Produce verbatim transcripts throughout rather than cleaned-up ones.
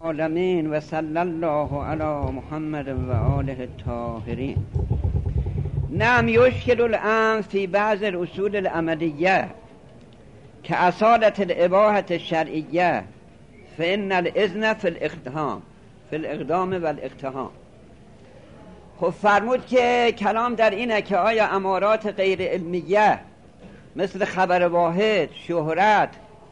العالمین و صلی الله علی محمد و آله الطاهرین. نعم یشکل الامر فی بعض الاصول العملیه که اصالة الاباحة الشرعیه فإن الاذن فی الاقدام فی الاقدام و الاقتحام. خب فرمود که کلام در اینه که آیا امارات غیر علمیه مثل خبر واحد، شهرت،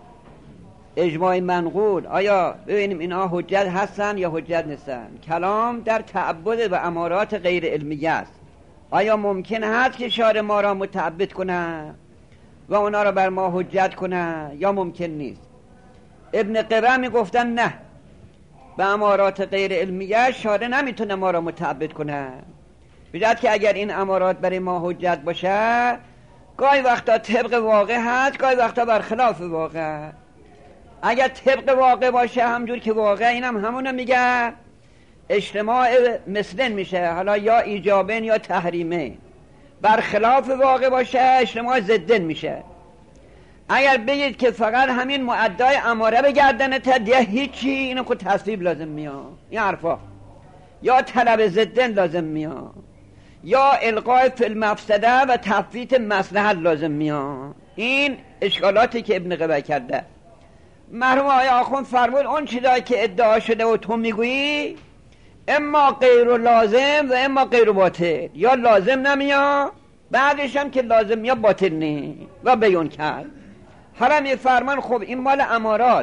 اجماع منقول، آیا ببینیم اینا حجت هستن یا حجت نیستن؟ کلام در تعبد و امارات غیر علمیه است. آیا ممکن هست که شارع ما را متعبد کنه و اونا را بر ما حجت کنه یا ممکن نیست؟ ابن قبه می گفتن نه، به امارات غیر علمیه شارع نمیتونه ما را متعبد کنه، بجد که اگر این امارات برای ما حجت باشه گاهی وقتا طبق واقع هست، گاهی وقتا برخلاف واقع. اگر طبق واقع باشه همجور که واقع اینم هم همونو میگه اجتماع مثلن میشه، حالا یا ایجابن یا تحریمه. برخلاف واقع باشه اجتماع ضدن میشه. اگر بگید که فقط همین معدای اماره بگردن تا دیگه هیچی، اینو خود تصویب لازم میاد، این حرفا یا طلب ضدن لازم میاد یا القای فی المفسده و تفویت مصلحت لازم میاد. این اشکالاتی که ابن قبه کرده. مرحوم آقای آخوند فرمود اون چیزایی که ادعا شده و تو میگویی اما غیر لازم و اما غیر باطل، یا لازم نمیاد بعدش هم که لازم یا باطل نی و بیان کرد. حالا میفرمان خب این مال امارات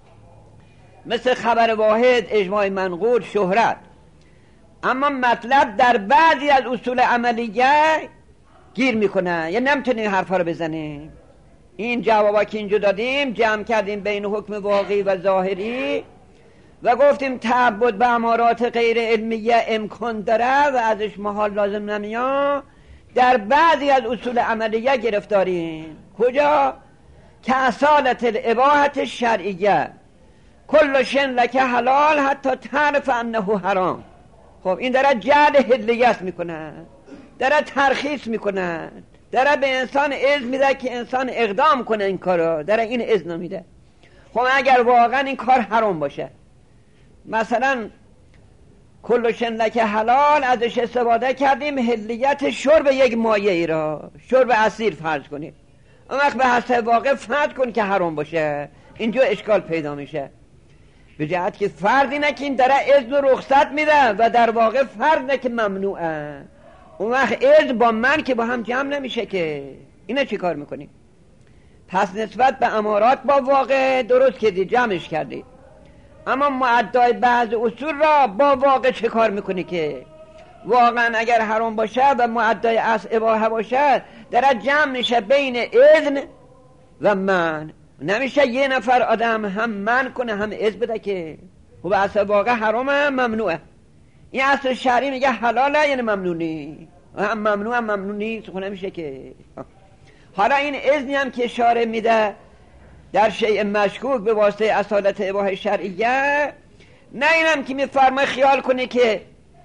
مثل خبر واحد، اجماع منقول، شهرت، اما مطلب در بعضی از اصول عملیه گیر میکنه، یا نمیتونی این حرفا رو بزنی. این جوابا که اینجا دادیم جمع کردیم بین حکم واقعی و ظاهری و گفتیم تعبد به امارات غیر علمیه امکان داره و ازش محال لازم نمیاد. در بعضی از اصول عملیه گرفتاریم. کجا؟ که اصالت الاباحة شرعیه کل شن لکه حلال حتی تعرف انه حرام. خب این داره جعل حلیت میکنه، داره ترخیص میکنه، داره به انسان اذن میده که انسان اقدام کنه این کارو، داره این اذن میده. خب اگر واقعا این کار حرام باشه، مثلا کل شن لکه حلال ازش استفاده کردیم حلیت شرب یک مایه ای را، شرب عصیر فرض کنیم، اون وقت به حسب واقع فرض کن که حرام باشه، اینجا اشکال پیدا میشه. به جهت که فرض اینه که این داره اذن و رخصت میده و در واقع فرض اینه که ممنوعه. اون وقت اذن با من که با هم جمع نمیشه که. اینه چی کار میکنی؟ پس نسبت به امارات با واقع درست کردی، جمعش کردی، اما معدای بعض اصول را با واقع چه کار میکنی که واقعا اگر حرام باشه و معدای اصل اباحه باشه داره جمع میشه بین اذن و من. نمیشه یه نفر آدم هم من کنه هم اذن بده که خب اصل واقع حرامه ممنوعه. این اصل شرعی میگه حلاله یعنی ممنونی، هم ممنوع هم ممنونی، خب نمیشه که. حالا این اذنی هم که شارع میده در شیء مشکوک به واسطه اصالت اباحه شرعیه، نه اینم که میفرمای خیال کنی که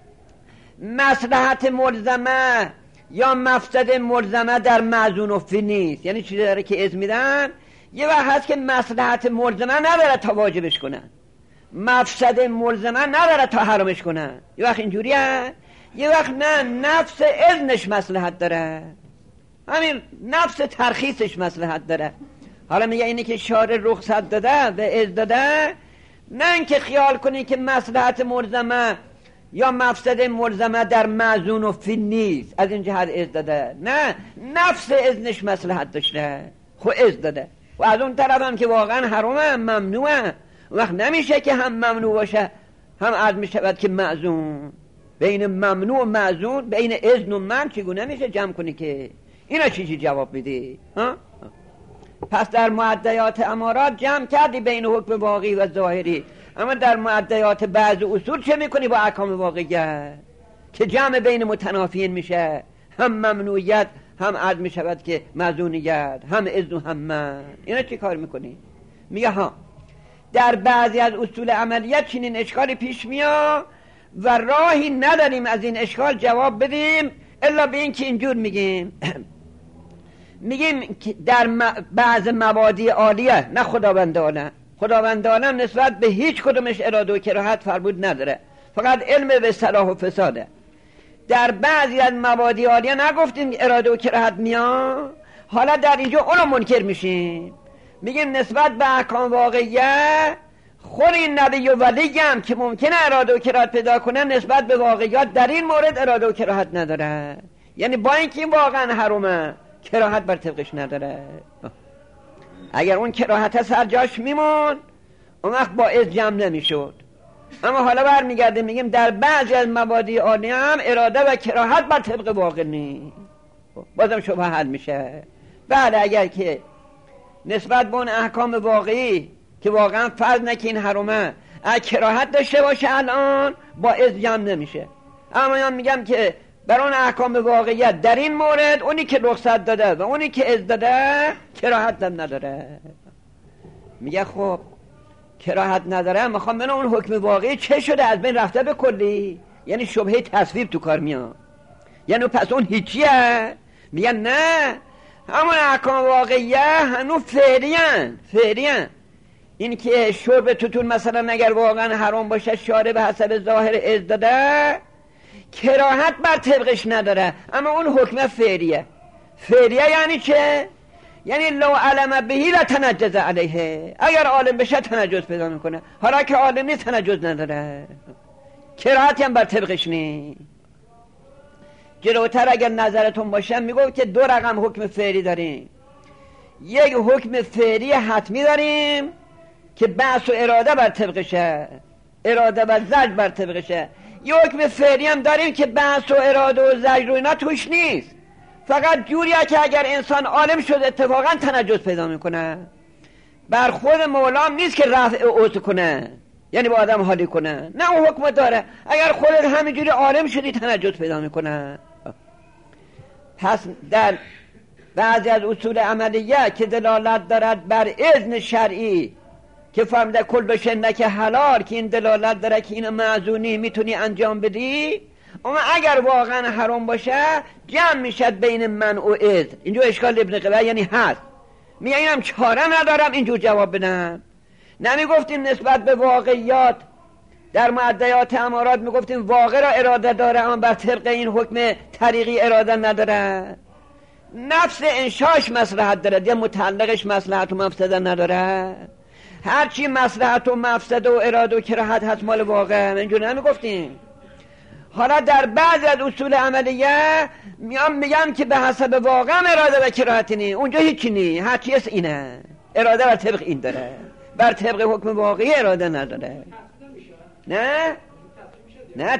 مصلحت ملزمه یا مفسد ملزمه در معزون و فی نیست. یعنی چیزی داره که اذن میدن، یه وقت هست که مصلحت ملزمه نداره تا واجبش کنن، مفسد ملزمه نداره تا حرامش کنن. یه وقت اینجوریه، یه وقت نه، نفس اذنش مصلحت داره، همین نفس ترخیصش مصلحت داره. حالا میگه اینی که شارع رخصت داده و اذن داده، نه اینکه خیال کنی که مصلحت ملزمه یا مفسد ملزمه در معزون و فی نیست، از این جهت اذن داده، نه نفس اذنش مصلحت داشته خو اذن داده. و از اون طرف هم که واقعا حرامه ممنوعه، وقت نمیشه که هم ممنوع باشه هم عرض میشود که معزون. بین ممنوع و معزون، بین اذن و من چگونه میشه جمع کنی که؟ اینا چی چی جواب میدی؟ ها؟ پس در معدیات امارات جمع کردی بین حکم واقعی و ظاهری، اما در معدیات بعض اصول چه میکنی با احکام واقعیه که جمع بین متنافیین میشه، هم ممنوعیت هم عرض میشود که معزونیت، هم اذن و هم من. اینا چی کار میکنی؟ میگه ها در بعضی از اصول عملیات چنین اشکالی پیش میاد و راهی نداریم از این اشکال جواب بدیم الا به این که اینجور میگیم میگیم در بعض مبادی عالیه، نه خداوند عالم، خداوند عالم نسبت به هیچ کدومش اراده و کراهت فرمود نداره، فقط علم به صلاح و فساده. در بعضی از مبادی عالیه نگفتیم اراده و کراهت میان، حالا در اینجا اونو منکر میشیم، میگیم نسبت به احکام واقعیه خود این نبی و ولی هم که ممکنه اراده و کراهت پیدا کنه نسبت به واقعیات در این مورد اراده و کراهت نداره، یعنی با اینکه این واقعا حرومه کراهت بر طبقش نداره. اگر اون کراهت سر جاش میمون اون وقت باعث جمع نمیشد. اما حالا برمیگرده میگیم در بعضی از مبادی عالی هم اراده و کراهت بر طبق واقع نیست، بازم شبهه حل میشه. بله اگر که نسبت به اون احکام واقعی که واقعا فرض نکه این حرومه اگر کراهت داشته باشه الان باعث جمع نمیشه. اما من میگم که بر اون احکام واقعیت در این مورد اونی که رخصت داده و اونی که اذن داده کراهت هم نداره. میگه خب کراهت نداره، میخوام ببینم اون حکم واقعی چه شده، از بین رفته به کلی؟ یعنی شبهه تصویب تو کار میاد، یعنی پس اون هیچیه؟ میگن نه، همون احکام واقعیه هنوز فعلیان فعلیان. این که شرب توتون مثلا اگر واقعا حرام باشه شارع به حسب ظاهر اذن داده کراهت بر طبقش نداره، اما اون حکم فعلیه. فعلیه یعنی چه؟ یعنی لو علم بهی لتنجز علیه، اگر عالم بشه تنجز پیدا میکنه، حالا که عالم نیست تنجز نداره، کراهتی هم بر طبقش نیست. جلوتر اگر نظرتون باشه میگفت که دو رقم حکم فعلی داریم، یک حکم فعلی حتمی داریم که بحث و اراده بر طبقشه، اراده و زجر بر طبقشه. یک حکم فعلی هم داریم که بحث و اراده و زجر و اینا توش نیست، فقط جوریه که اگر انسان عالم شد اتفاقا تنجز پیدا میکنه. بر خود مولام نیست که رفع عضو کنه، یعنی با آدم حالی کنه، نه اون حکم داره، اگر خودت همینجوری عالم شدی تنجز پیدا میکنه. پس در بعضی از اصول عملیه که دلالت دارد بر اذن شرعی که فهمیده کل بشه نکه حلال، که این دلالت داره که این معزونی میتونی انجام بدی، اما اگر واقعا حرام باشه جمع میشد بین من و اذن. اینجا اشکال ابن قبه یعنی هست، میگه اینم چاره ندارم اینجور جواب بدم. نمیگفتیم نسبت به واقعیات در معدیات امارات میگفتیم واقع را اراده داره اما بر طبق این حکم طریقی اراده نداره. نفس انشاش مصلحت داره یا متعلقش مصلحت و مفسده نداره. هرچی مصلحت و مفسده و اراده و کراهت هست مال واقع، اینجور نمیگفتیم. حالا در بعض از اصول عملیه میام میگم که به حسب واقع اراده و کراهت نی، اونجا هیچی نی، هرچی است اینه، اراده بر طبق این داره، بر طبق حکم واقعی اراده نداره. نه نه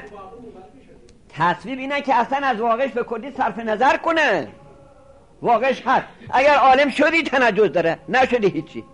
تصویب اینه که اصلا از واقعش به کلی صرف نظر کنه، واقعش هست، اگر عالم شدی تنجز داره، نشدی هیچی.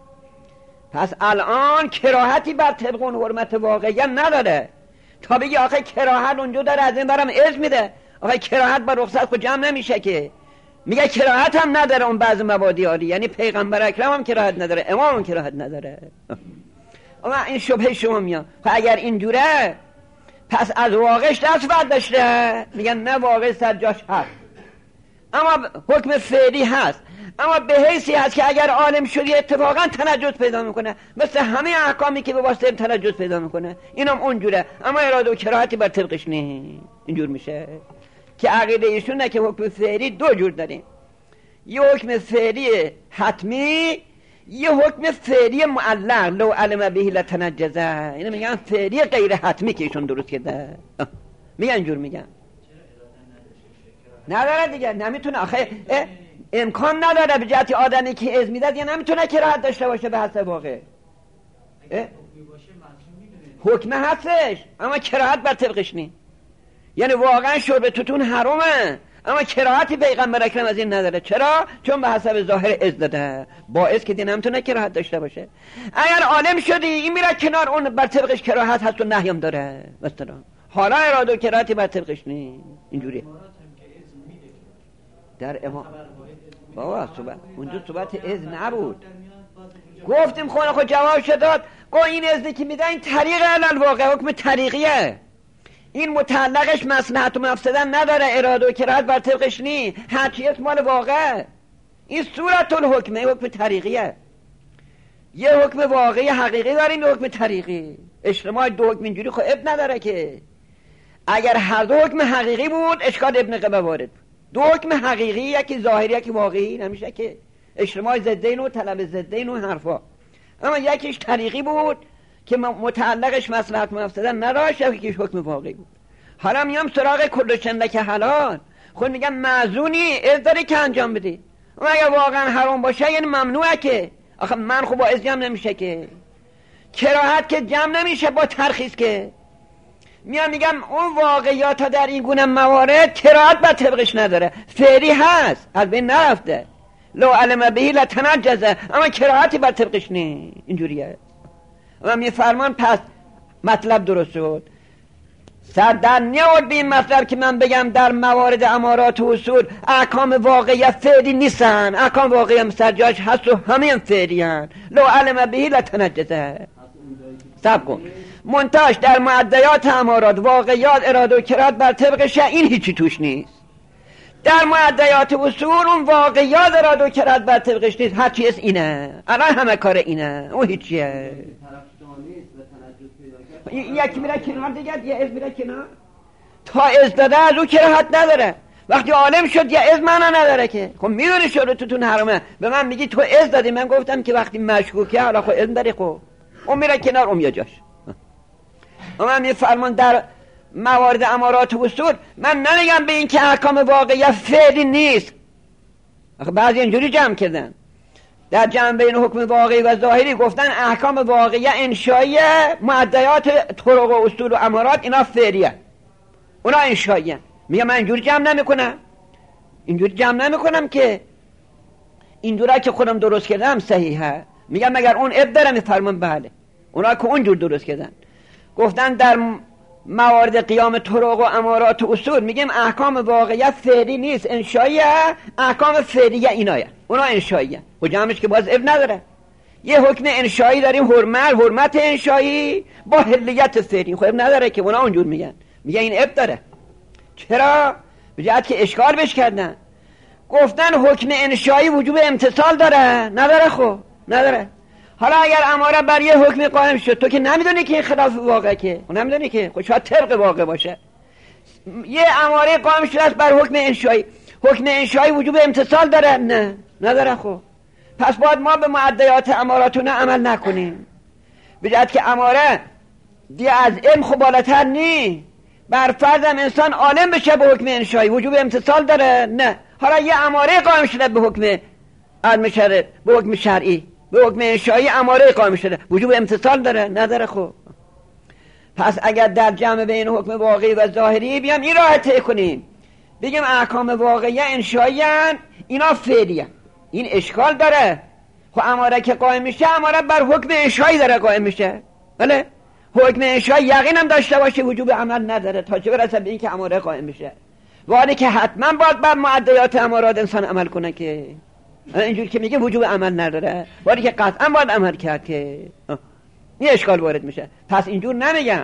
پس الان کراهتی بر طبق اون حرمت واقعی نداره. تا بگی آخه کراهت اونجا داره از این برم اذن میده، آخه کراهت با رخصت خود جمع نمیشه که. میگه کراهت هم نداره اون بعض مبادی عالی، یعنی پیغمبر اکرم هم کراهت نداره، امام هم کراهت نداره. اما این شبهه شما میاد اگر اینجوره پس از واقعش دست برداشته. میگن نه، واقع سر جاش هست اما حکم فعلی هست، اما به حیثی هست که اگر عالم شدی اتفاقا تنجز پیدا میکنه، مثل همه احکامی که به واسطه تنجز پیدا میکنه، اینم اونجوره، اما اراده و کراهتی بر طبقش نیست. اینجور میشه که عقیده ایشون نه که حکم فعلی دو جور داریم، یه حکم فعلی حتمی، یه حکم فعلی معلق لو علم بهی لتنجزه. اینو میگن فعلی غیر حتمی که ایشون درست کرده، میگن اینجور میگن نداره دیگه، نمیتونه. آخه امکان نداره به جهت آدمی که اذن میداد یا نمیتونه کراهت داشته باشه به حسب واقع. حکم هستش اما کراهت بر طبقش نی، یعنی واقعا شرب توتون حرامه اما کراهتی پیغمبر اکرم از این نداره. چرا؟ چون به حسب ظاهر اذن داده، باعث که دین نمیتونه کراهت داشته باشه. اگر عالم شدی این میره کنار، اون بر طبقش کراهت هست و نهیم داره مثلا، حالا اراده و کراهتی بر طبقش نی. اینجوریه در امام بابا صحبت اونجا صحبت اذن نبود، گفتیم خونه خود جواب شداد. گو این اذنی که میده این طریق علل واقع حکم طریقیه، این متعلقش مصلحت و مفسده نداره، اراده و کراهت بر طبقش نی، هرچی اسم مال واقع. این صورت الحکمه، حکم طریقیه. یه حکم واقعی حقیقی داریم، یه حکم طریقی. اجتماع دو حکم اینجوری خب اب نداره که. اگر هر دو حکم حقیقی بود اشکال ابن قبه وارد بود. دو حکم حقیقی، یکی ظاهری یکی واقعی، نمیشه که اجتماع ضدین و طلب ضدین و حرفا. اما یکیش طریقی بود که متعلقش مصلحت مفسده نداشت، یکیش حکم واقعی بود. حالا میام سراغ کل چندک حلال. خود میگم معزونی از داری که انجام بدی. اما اگر واقعا حرام باشه یعنی ممنوعه که. آخه من خب با از جمع نمیشه که. کراهت که جمع نمیشه با ترخیص که. میام میگم اون واقعیات ها در این گونه موارد کراهت بر طبقش نداره، فعلی هست، از بین نرفته. لو علم بهی لتنجزه، اما کراهتی بر طبقش نه. اینجوریه. اما میفرمان پس مطلب درست شد. سر در نیاد به این مطلب که من بگم در موارد امارات و اصول احکام واقعی فعلی نیستن، احکام واقعی مثل جاش هست و همه هم فعلی هن. لو علم بهی لتنجزه. سب کن منتاش در معدیات امارات واقعیات اراده و کراهت بر طبقش، این هیچی توش نیست. در معدیات اصول اون واقعیات اراده و کراهت بر طبقش نیست، هر چیز اینه، الان همه کار اینه، اون هیچیه. یکی میره کنار دیگه، یه از میره کنار. تا از داده از او کراهت نداره. وقتی عالم شد یه از معنا نداره که. خب میدونی شروع تو تون حرامه، به من میگی تو از دادی، من گفتم که وقتی مشکوکه حالا خب از داری، خب اون میره کنار، اون یه جاش. اما میفرمان در موارد امارات و اصول من نمیگم به این که احکام واقعی فعلی نیست. بعضی اینجوری جمع کردن در جمع بین حکم واقعی و ظاهری، گفتن احکام واقعی انشایی، معدیات طرق و اصول و امارات اینا فعلیه، اونا انشایی. میگم من اینجوری جمع نمی کنم، اینجوری جمع نمی کنم که اینجوری که خودم درست کردم صحیحه. میگم مگر اون اب داره؟ میفرمان بله، اونا که اونجور درست کردن. گفتن در موارد قیام طرق و امارات و اصول میگیم احکام واقعیت فعلی نیست، انشاییه، احکام فعلیه اینایه، اونا انشاییه. و جمعش که باز اب نداره. یه حکم انشایی داریم، حرمت، حرمت انشایی با حلیت فعلی، خب اب نداره که، اونا اونجور میگن. میگه این اب داره. چرا؟ به جهت که اشکال بش کردن. گفتن حکم انشایی وجوب امتصال داره، نداره. خب نداره. حالا اگر اماره بر یه حکم قائم شد، تو که نمیدونی که این خلاف واقع که، خب نمیدونی که، خب شاید طبق واقع باشه. یه اماره قائم شده است بر حکم انشایی، حکم انشایی وجوب امتصال داره؟ نه نداره. خب پس باید ما به معدیات اماراتون عمل نکنیم، به جهت که اماره دیگه از علم خب بالاتر نی. بر فرضم انسان عالم بشه به حکم انشایی وجوب امتصال داره؟ نه. حالا یه اماره قائم شده به حکم علم شرع، به حکم شرعی، به حکم انشایی اماره قائم شده، وجوب امتصال داره؟ نداره. خب پس اگر در جمع بین حکم واقعی و ظاهری بیام این راه طی کنیم، بگیم احکام واقعی انشایی اینا فعلی، این اشکال داره. خب اماره که قائم میشه، اماره بر حکم انشایی داره قائم میشه، بله. حکم انشایی یقین هم داشته باشه وجوب عمل نداره، تا چه برسه به این که اماره قائم میشه. ولی که حتما باید بر معدیات امارات انسان عمل کنه که اینجور که میگه وجوب عمل نداره، ولی که قطعا باید عمل کرد که این اشکال وارد میشه. پس اینجور نمیگم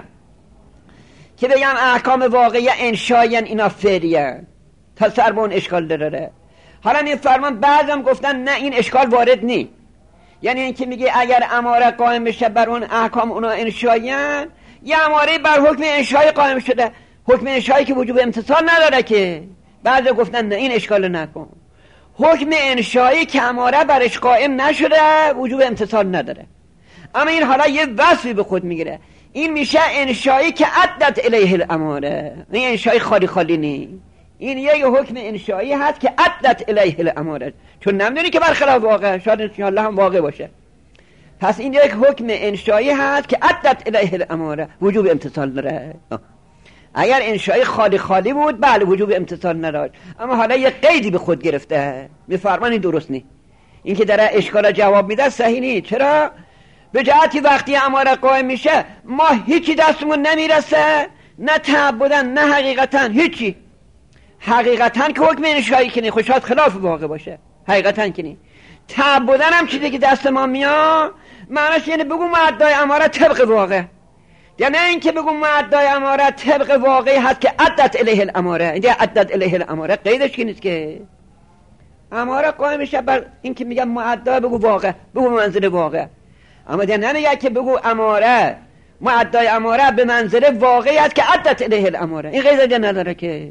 که بگم احکام واقعی انشایی اینا فعلیه تا سر به اون اشکال داره. حالا میفرمان بعضم گفتن نه این اشکال وارد نی، یعنی این که میگه اگر اماره قائم بشه بر اون احکام اونا انشایی، یه اماره بر حکم انشایی قائم شده، حکم انشایی که وجوب امتصال نداره که. بعضی گفتن نه این اشکال نکن، حکم انشایی که اماره برش قائم نشده وجوب امتصال نداره. اما این حالا یه وصفی به خود میگیره، این میشه انشایی که عدت الیه الاماره، این انشایی خالی خالی نی، این یه حکم انشایی هست که عدت الیه الاماره، چون نمیدونی که برخلاف واقع، شاید انشاءالله هم واقع باشه. پس این یک حکم انشایی هست که عدت الیه الاماره، وجوب امتصال داره. اگر انشایی خالی خالی بود بله وجوب امتصال نداشت، اما حالا یه قیدی به خود گرفته، میفرمان این درست نی، این که داره اشکال جواب میده صحیح نی. چرا؟ به جهتی وقتی اماره قائم میشه ما هیچی دستمون نمیرسه، نه تعبدن نه حقیقتا هیچی. حقیقتا که حکم انشایی کنی خوشحال خلاف واقع باشه، حقیقتا کنی. تعبدن هم چیزی که دست ما میاد معنیش یعنی بگو معدای اماره طبق واقع، یعنی این که بگو معدای اماره طبق واقعی هست که عدت الیه الاماره، اینجا عدت الیه الاماره قیدش که نیست که اماره قائم میشه بر این که میگم معدای بگو واقع، بگو منزل واقع. اما دیگه نمیگه که بگو اماره معدای اماره به منزله واقعی است که عدت الیه الاماره. این قیده دیگه نداره که.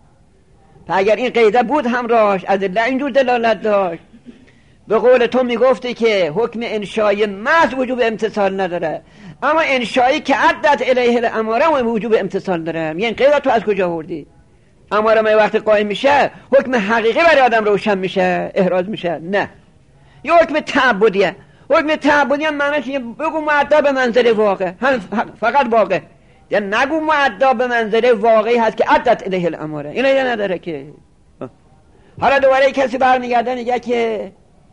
اگر این قیده بود همراهش ادله اینجور دلالت داشت. به قول تو میگفتی که حکم انشای محض وجوب امتصال نداره، اما انشایی که عدت الیه الاماره وجوب امتصال داره. یعنی قیده تو از کجا آوردی؟ اماره ما وقتی قائم میشه حکم حقیقی برای آدم روشن میشه، احراز میشه؟ نه، یه حکم تعبدیه. حکم تعبدی هم معنیش بگو معدا به منزله واقع، فقط واقع، یا نگو معدا به منزله واقعی هست که عدت الیه الاماره. اینو یا نداره که. حالا دوباره کسی برمیگرده میگه که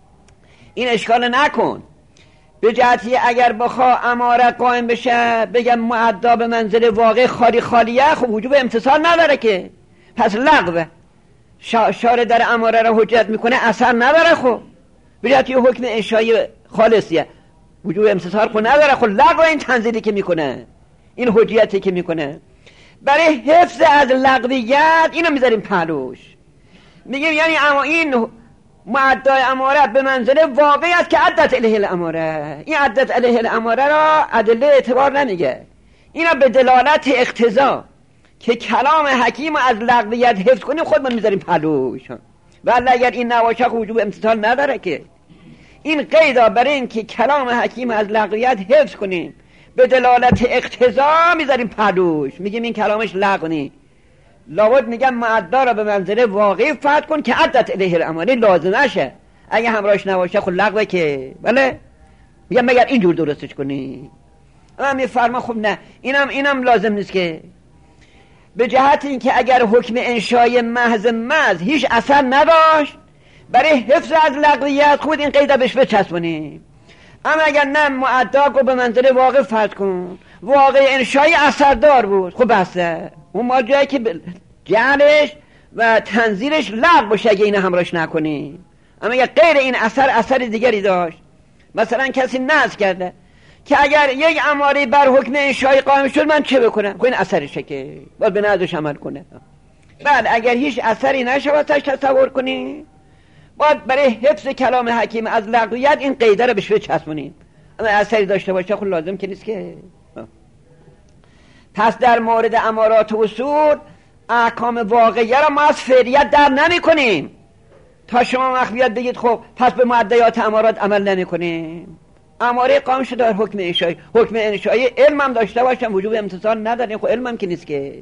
این اشکال نکن، به جهتی اگر بخوا اماره قائم بشه بگم معدا به منزله واقع خالی خالیه، خب وجوب امتصال نداره که، پس لغوه. شارع در اماره را حجت میکنه اثر نداره. خب به جهتی حکم انشایی خالصیه وجوب امتصال خود نداره. خب لغو این تنزیلی که میکنه، این حجیتی که میکنه، برای حفظ از لغویت اینو میذاریم پهلوش. میگیم یعنی اما این معدای اماره به منزله واقعی است که عدت الیه الاماره. این عدت الیه الاماره را ادله اعتبار نمیگه، اینا به دلالت اقتضا که کلام حکیم از لغویت حفظ کنیم خودمون میذاریم پهلوش. ولی اگر این نواشه وجوب امتصال نداره که. این قیدا برای این که کلام حکیم از لغویت حفظ کنیم به دلالت اقتضا میذاریم پهلوش، میگیم این کلامش لغو نی، لابد میگم معدا را به منزله واقعی فرض کن که عدت الیه الاماره لازمشه. اگه همراهش نباشه خود لغوه که. بله میگم مگر اینجور درستش کنی. اما میفرما خب نه، اینم اینم لازم نیست که، به جهت این که اگر حکم انشای محض محض هیچ اثر نداشت برای حفظ از لغویت خود این قیده بهش بچسبونیم. اما اگر نه معدا رو به منزله واقع فرض کن، واقع انشایی اثردار بود، خب بسته اون ما جایی که جعلش و تنزیلش لغو باشه اگه اینو همراهش نکنی. اما اگر غیر این اثر اثر دیگری داشت، مثلا کسی نذر کرده که اگر یک اماره بر حکم انشایی قائم شد من چه بکنم؟ خب این اثرشه که باید به نذرش عمل کنه. بعد اگر هیچ اثری نشه واسش تصور کنی، باید برای حفظ کلام حکیم از لغویت این قیده رو بهش بچسبونیم. اما اثری داشته باشه خب لازم که نیست که. پس در مورد امارات و اصول احکام واقعیه را ما از فعلیت در نمی کنیم تا شما مخفیت بگید خب پس به معدیات امارات عمل نمی کنیم. اماره قائم شده در حکم انشایی، حکم انشایی علم هم داشته باشم وجوب امتصال نداریم. خب علم هم که نیست که.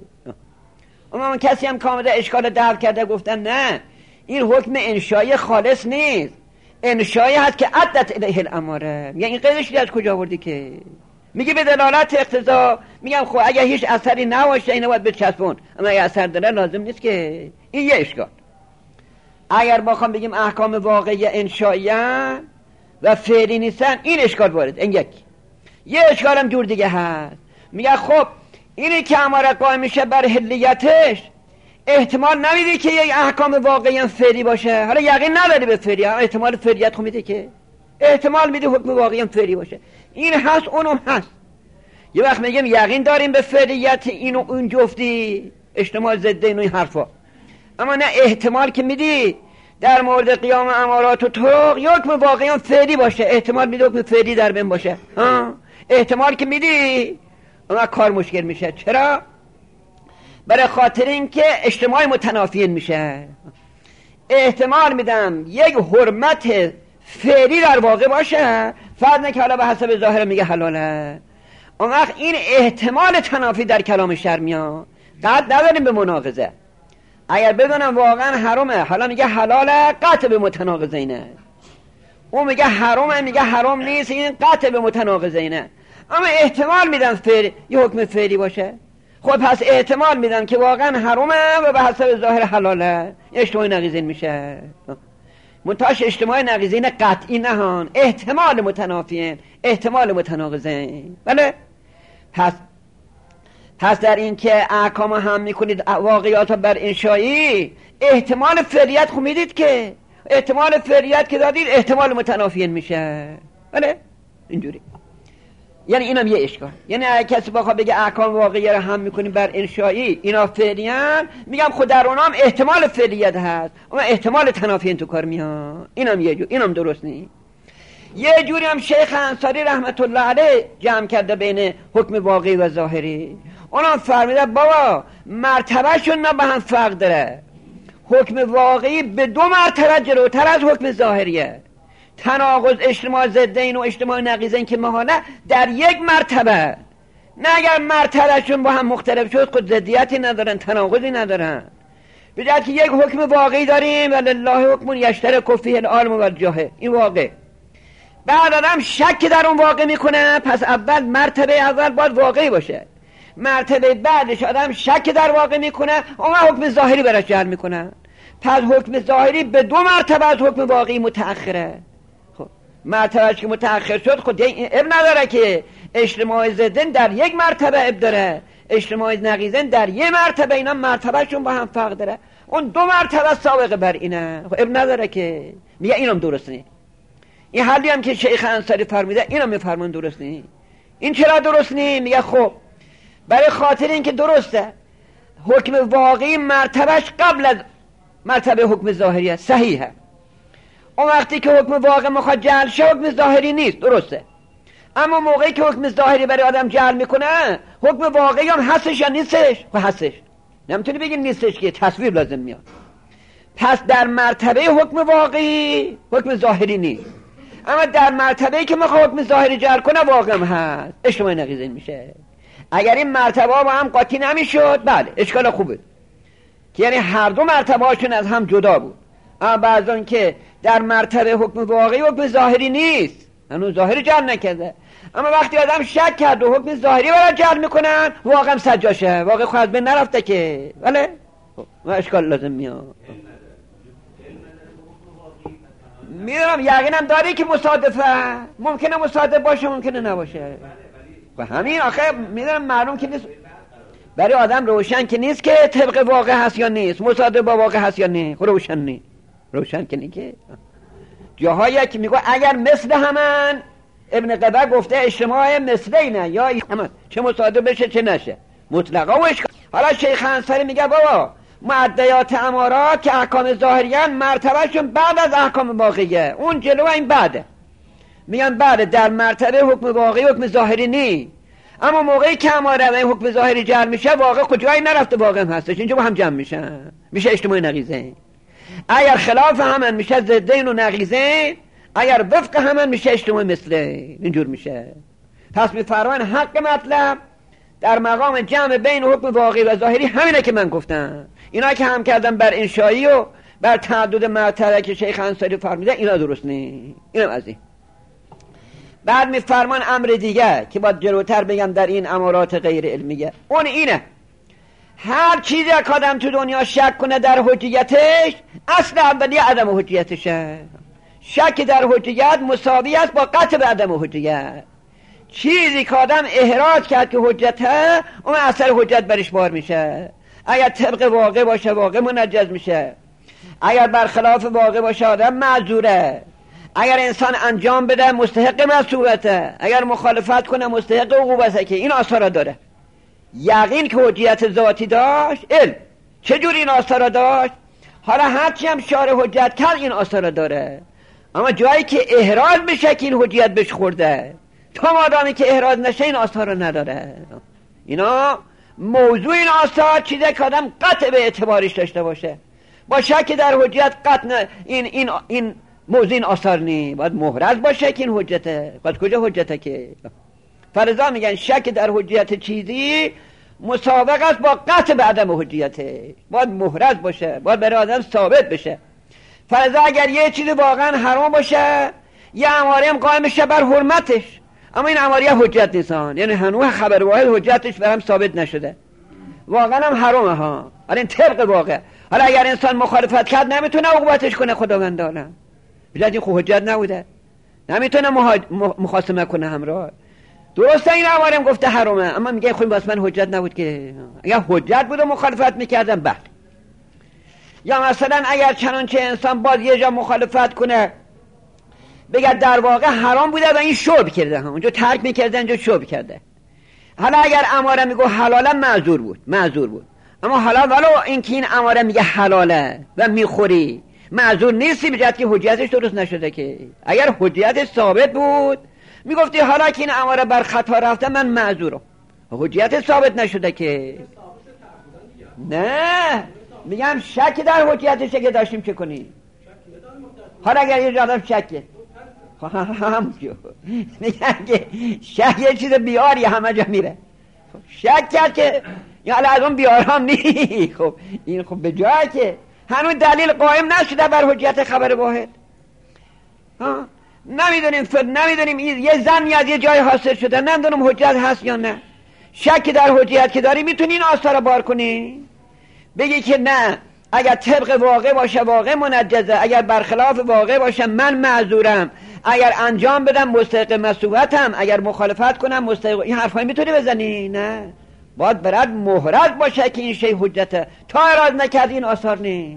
اما کسی هم کاملا اشکال دفع کرده گفتن نه این حکم انشایی خالص نیست، انشایی هست که عدت الیه الاماره. میگه این قیدش از کجا آوردی که؟ میگه به دلالت اقتضا. میگم خب اگه هیچ اثری نباشه اینو باید بچسبون، اما اگه اثر داره لازم نیست که. این یه اشکال. اگر بخوام بگیم احکام واقعی انشائیه و فعلی نیستن این اشکال وارد. این یک یه اشکال هم جور دیگه هست. میگه خب اینی که اماره قائم میشه بر حلیتش احتمال نمیده که یک احکام واقعی هم فعلی باشه. حالا یقین نداری به فعلی، احتمال فعلیت خب میده که، احتمال میده حکم واقعی هم فعلی باشه. این هست اونم هست. یه وقت میگیم یقین داریم به فعلیت این و اون جفتی، اجتماع ضد این و این حرفا. اما نه احتمال که میدی در مورد قیام امارات و طرق حکم واقعی هم فعلی باشه، احتمال میده حکم فعلی در بین باشه. ها احتمال که میدی اما کار مشکل میشه. چرا؟ برای خاطر اینکه اجتماع متنافیین میشه. احتمال میدم یک حرمت فعلی در واقع باشه، فرض نه که حالا به حسب ظاهر میگه حلاله، اون وقت این احتمال تنافی در کلام شرع میاد. قطع نداریم به مناقضه. اگر بدونم واقعا حرامه حالا میگه حلاله، قطع به متناقضه اینه. اون میگه حرامه میگه حرام نیست، این قطع به متناقضه اینه. اما احتمال میدم فعلی یه حکم فعلی باشه. خب پس احتمال میدم که واقعا حرامه و به حسب ظاهر حلاله، اجتماع نقیضین میشه. منتاش اجتماع نقیضین قطعی نهان، احتمال متنافیین، احتمال متناقضین. بله پس پس در این که احکام هم میکنید واقعیات بر انشایی، احتمال فعلیت خب میدید که احتمال فعلیت که دادید احتمال متنافیین میشه. بله اینجوری. یعنی اینم یه اشکال. یعنی اگه کسی بخواد بگه احکام واقعی رو هم میکنیم بر انشایی اینا فعلیان، میگم خود در اونام احتمال فعلیت هست اما احتمال تنافیین تو کار میاد. اینم یه جو، اینم درست نیست. یه جوری هم شیخ انصاری رحمت الله علیه جمع کرده بین حکم واقعی و ظاهری. اونم فرمیده بابا مرتبهشون نه به هم فرق داره. حکم واقعی به دو مرتبه جلوتر از حکم ظاهریه. تناقض اجتماع ضدین و اجتماع نقیضین که محاله در یک مرتبه، نه اگر مرتبهشون با هم مختلف شد خود ضدیتی ندارن، تناقضی ندارن. به جهت که یک حکم واقعی داریم و لله حکم یشترک فیه العالم و الجاهل، این واقع. بعد آدم شک در اون واقع میکنه، پس اول مرتبه اول باید واقعی باشه، مرتبه بعدش آدم شک در واقع میکنه، اون حکم ظاهری براش جعل میکنه. پس حکم ظاهری به دو مرتبه از حکم واقعی متأخره. خب مرتبهش که متأخر شد خود اب نداره که اجتماع ضدن در یک مرتبه اب داره، اجتماع نقیضن در یک مرتبه، اینا مرتبهشون با هم فرق داره، اون دو مرتبه سابقه بر اینه. خب اب نداره که میگه اینم درست نیست. این حالی هم که شیخ انصاری فرمیده اینم میفرمان درست نیست. این چرا درست نیست؟ میگه خب برای خاطر اینکه درسته حکم واقعی مرتبهش قبل از مرتبه حکم ظاهری است، صحیحه. اون وقتی که حکم واقع میخواد جعل شه حکم ظاهری نیست، درسته. اما موقعی که حکم ظاهری برای آدم جعل میکنه حکم واقعی هم هستش یا نیستش؟ خب هستش، نمیتونی بگیم نیستش که تصویر لازم میاد. پس در مرتبه حکم واقعی حکم ظاهری نیست، اما در مرتبه‌ای که میخواد حکم ظاهری جعل کنه واقع هست، اجتماع نقیضین میشه. اگر این مرتبه با هم قاطی نمیشد بله اشکال خوبه که یعنی هر دو مرتبه هاشون از هم جدا بود. اما بعضان که در مرتبه حکم واقعی حکم ظاهری نیست، هنوز ظاهری جعل نکرده، اما وقتی آدم شک کرد و حکم ظاهری برای جعل میکنن واقع هم سجاشه، واقع خواهد به نرفته که بله و اشکال لازم میاد. میدونم یقینم داری که مصادفه، ممکنه مصادف باشه ممکنه نباشه. و همین آخه میدونم معلوم که نیست، برای آدم روشن که نیست که طبق واقع هست یا نیست، مصادف با واقع هست یا نیست، روشن نیست، روشن که نیست. که جاهایی که میگه اگر مثل همن، ابن قبه گفته اجتماع مثل اینه یا همن، چه مصادف بشه چه نشه مطلقا و اشکال. حالا شیخ انصاری میگه بابا معدیات امارات که احکام ظاهریان مرتبهشون بعد از احکام واقعیه، اون جلو این بعده. میگن بعد در مرتبه حکم واقعی حکم ظاهری نی، اما موقعی که اماره و حکم ظاهری جمع میشه واقع کجایی نرفته واقع هم هستش، اینجا با هم جمع میشن، میشه اجتماع نقیضین. اگر خلاف همن میشه ضدین و نقیضین، اگر وفق همن میشه اجتماع مثلین، اینجور میشه. پس میفرمان حق مطلب در مقام جمع بین حکم واقعی و ظاهری همینه که من گفتم. اینا که هم کردم بر انشایی و بر تعدد مرتبه که شیخ انصاری فرمیده اینا درست نیست. اینم از این. بعد میفرمان امر دیگه که باید جلوتر بگم در این امارات غیر علمیه، اون اینه هر چیزی که آدم تو دنیا شک کنه در حجیتش، اصل اولیه عدم حجیتشه. شک در حجیت مساوی است با قطع به عدم حجیت. چیزی که آدم احراج کرد که حجته، اون اثر حجت برش بار میشه. اگر طبق واقع باشه واقع منجز میشه، اگر برخلاف واقع باشه آدم معذوره، اگر انسان انجام بده مستحق مسئولیته، اگر مخالفت کنه مستحق عقوبته. که این آثار داره. یقین که حجیت ذاتی داشت، علم چجوری این آثار داشت؟ حالا هرچی هم شارع حجت کرد این آثار داره، اما جایی که احراج بشه که این حجیت بهش خورده، تا مادامی که احراج نشه این آثار نداره. اینا موضوع این آثار چیزی که آدم قطع به اعتبارش داشته باشه. با شک در حجیت قطع نه، این این این موضوع این آثار نی، باید محرز باشه که این حجته. باید کجا حجته که فرضا میگن شک در حجیت چیزی مسابق است با قطع به عدم حجیته، باید محرز باشه، باید برای آدم ثابت بشه. فرضا اگر یه چیزی واقعا حرام باشه، یه اماره هم قائم شه بر حرمتش، اما این اماره حجت نیستن، یعنی هنوز خبر واحد حجتش برام ثابت نشده، واقعا هم حرامه ها. حالا این طبق واقع. حالا اگر انسان مخالفت کرد نمیتونه عقوبتش کنه خداوند عالم، بجد این خود حجت نبوده، نمیتونه محاج... مخاصمه کنه همراه. درسته این اماره هم گفته حرامه، اما میگه خود واسه من حجت نبود. که اگر حجت بود و مخالفت میکردم بله. یا مثلا اگر چنانچه انسان باز یه جا مخالفت کنه بگه در واقع حرام بوده و این شرب کرده، هم اونجا ترک میکرده اونجا شرب کرده. حالا اگر اماره میگه حلاله معذور بود، معذور بود، اما حالا ولو اینکه این اماره میگه حلاله و میخوری، معذور نیستی به جهت که حجیتش درست نشده که. اگر حجیت ثابت بود میگفتی حالا که این اماره بر خطا رفته من معذورم. حجیت ثابت نشده که. نه میگم شک در حجیتشه که داشتیم چه کنی. حالا اگر یه جادم شکه هم میگم که شک یه چیز بیاری همه جا میره. شک کرد که یا از اون بیارم نی. خب این خب به جایی که هنوز دلیل قائم نشده بر حجیت خبر واحد. نمیدونیم فر نمیدونیم یه زنی از یه جای حاصل شده، نمیدونم حجیت هست یا نه. شک در حجیت که داری میتونی این آثار رو بار کنی، بگی که نه اگر طبق واقع باشه واقع منجزه، اگر برخلاف واقع باشه من معذورم، اگر انجام بدم مستحق مسئولیتم، اگر مخالفت کنم مستحق. این حرفایی میتونی بزنی؟ نه، باید برات مهرت باشه که این شی حجته. تا اراز نکردی این آثار نی.